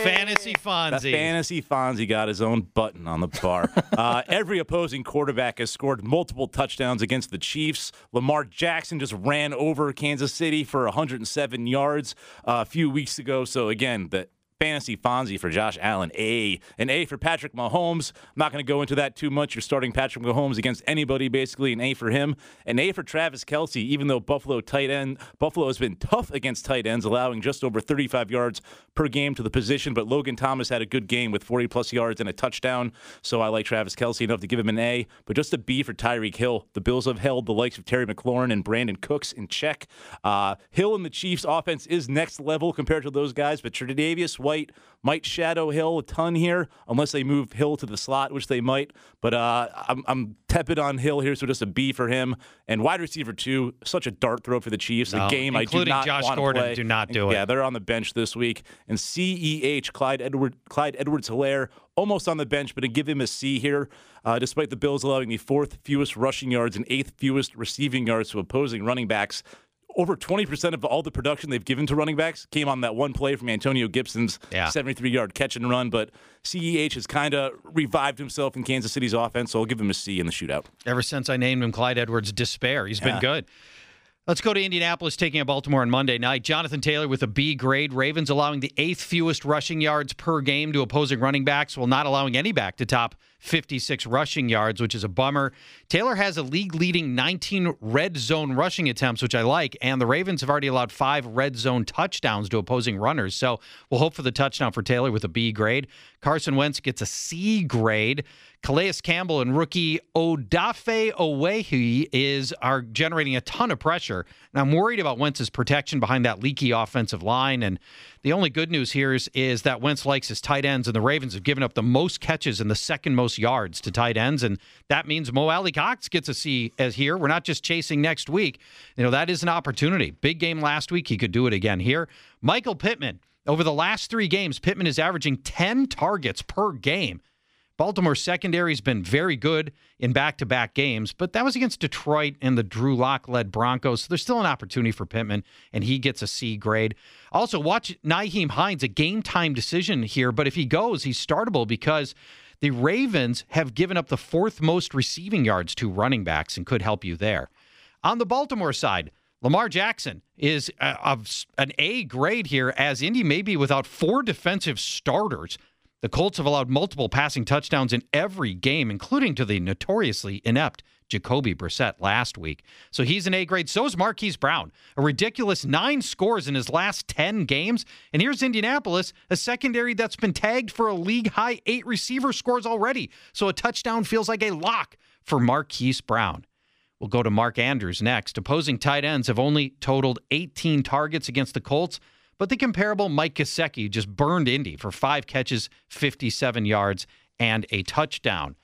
Fantasy Fonzie. The Fantasy Fonzie got his own button on the bar. uh, every opposing quarterback has scored multiple touchdowns against the Chiefs. Lamar Jackson just ran over Kansas City for one hundred seven yards uh, a few weeks ago. So, again, the Fantasy Fonzie for Josh Allen, A. An A for Patrick Mahomes. I'm not going to go into that too much. You're starting Patrick Mahomes against anybody, basically. An A for him. An A for Travis Kelce, even though Buffalo tight end Buffalo has been tough against tight ends, allowing just over thirty-five yards per game to the position. But Logan Thomas had a good game with forty-plus yards and a touchdown. So I like Travis Kelce enough to give him an A. But just a B for Tyreek Hill. The Bills have held the likes of Terry McLaurin and Brandon Cooks in check. Uh, Hill and the Chiefs' offense is next level compared to those guys, but Tre'Davious White might shadow Hill a ton here, unless they move Hill to the slot, which they might. But uh, I'm, I'm tepid on Hill here, so just a B for him. And wide receiver two, such a dart throw for the Chiefs. No, a game I do not Josh want Gordon, to play. do not do and, it. Yeah, they're on the bench this week. And C E H, Clyde Edward, Clyde Edwards-Helaire, almost on the bench, but I give him a C here, uh, despite the Bills allowing the fourth fewest rushing yards and eighth fewest receiving yards to opposing running backs. Over twenty percent of all the production they've given to running backs came on that one play from Antonio Gibson's yeah. seventy-three-yard catch and run. But C E H has kind of revived himself in Kansas City's offense, so I'll give him a C in the shootout. Ever since I named him Clyde Edwards Despair, he's yeah. been good. Let's go to Indianapolis, taking on Baltimore on Monday night. Jonathan Taylor with a B grade. Ravens allowing the eighth fewest rushing yards per game to opposing running backs, while not allowing any back to top fifty-six rushing yards, which is a bummer. Taylor has a league-leading nineteen red zone rushing attempts, which I like, and the Ravens have already allowed five red zone touchdowns to opposing runners. So we'll hope for the touchdown for Taylor with a B grade. Carson Wentz gets a C grade. Calais Campbell and rookie Odafe Owehi is are generating a ton of pressure. And I'm worried about Wentz's protection behind that leaky offensive line. And the only good news here is, is that Wentz likes his tight ends, and the Ravens have given up the most catches and the second most yards to tight ends. And that means Mo Alley Cox gets a C as here. We're not just chasing next week. You know, that is an opportunity. Big game last week. He could do it again here. Michael Pittman. Over the last three games, Pittman is averaging ten targets per game. Baltimore's secondary has been very good in back-to-back games, but that was against Detroit and the Drew Lock-led Broncos, so there's still an opportunity for Pittman, and he gets a C grade. Also, watch Nyheim Hines, a game-time decision here, but if he goes, he's startable because the Ravens have given up the fourth most receiving yards to running backs and could help you there. On the Baltimore side, Lamar Jackson is a, a, an A grade here, as Indy may be without four defensive starters. The Colts have allowed multiple passing touchdowns in every game, including to the notoriously inept Jacoby Brissett last week. So he's an A grade. So is Marquise Brown. A ridiculous nine scores in his last ten games. And here's Indianapolis, a secondary that's been tagged for a league-high eight receiver scores already. So a touchdown feels like a lock for Marquise Brown. We'll go to Mark Andrews next. Opposing tight ends have only totaled eighteen targets against the Colts, but the comparable Mike Gesicki just burned Indy for five catches, fifty-seven yards, and a touchdown.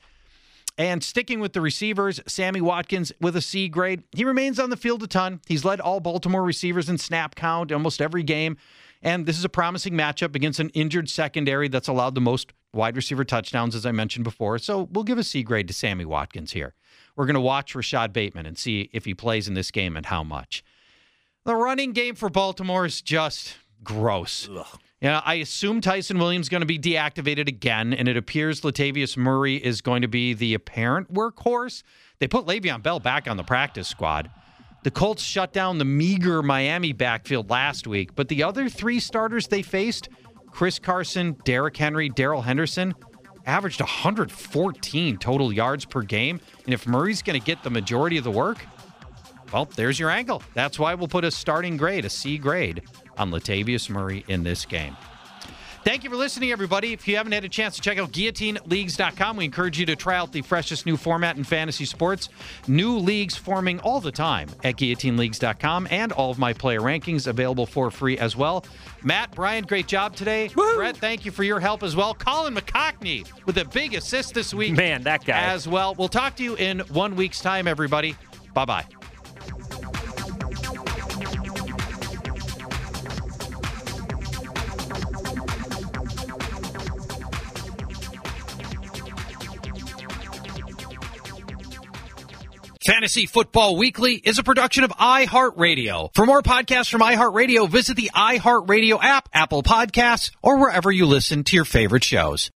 And sticking with the receivers, Sammy Watkins with a C grade. He remains on the field a ton. He's led all Baltimore receivers in snap count almost every game. And this is a promising matchup against an injured secondary that's allowed the most wide receiver touchdowns, as I mentioned before. So we'll give a C grade to Sammy Watkins here. We're going to watch Rashad Bateman and see if he plays in this game and how much. The running game for Baltimore is just gross. Ugh. You know, I assume Tyson Williams is going to be deactivated again, and it appears Latavius Murray is going to be the apparent workhorse. They put Le'Veon Bell back on the practice squad. The Colts shut down the meager Miami backfield last week, but the other three starters they faced, Chris Carson, Derrick Henry, Darrell Henderson, averaged one hundred fourteen total yards per game. And if Murray's going to get the majority of the work, well, there's your angle. That's why we'll put a starting grade, a C grade, on Latavius Murray in this game. Thank you for listening, everybody. If you haven't had a chance to check out guillotine leagues dot com, we encourage you to try out the freshest new format in fantasy sports. New leagues forming all the time at guillotine leagues dot com, and all of my player rankings available for free as well. Matt, Brian, great job today. Woo! Brett, thank you for your help as well. Colin McCockney with a big assist this week. Man, that guy. As well. We'll talk to you in one week's time, everybody. Bye-bye. Fantasy Football Weekly is a production of iHeartRadio. For more podcasts from iHeartRadio, visit the iHeartRadio app, Apple Podcasts, or wherever you listen to your favorite shows.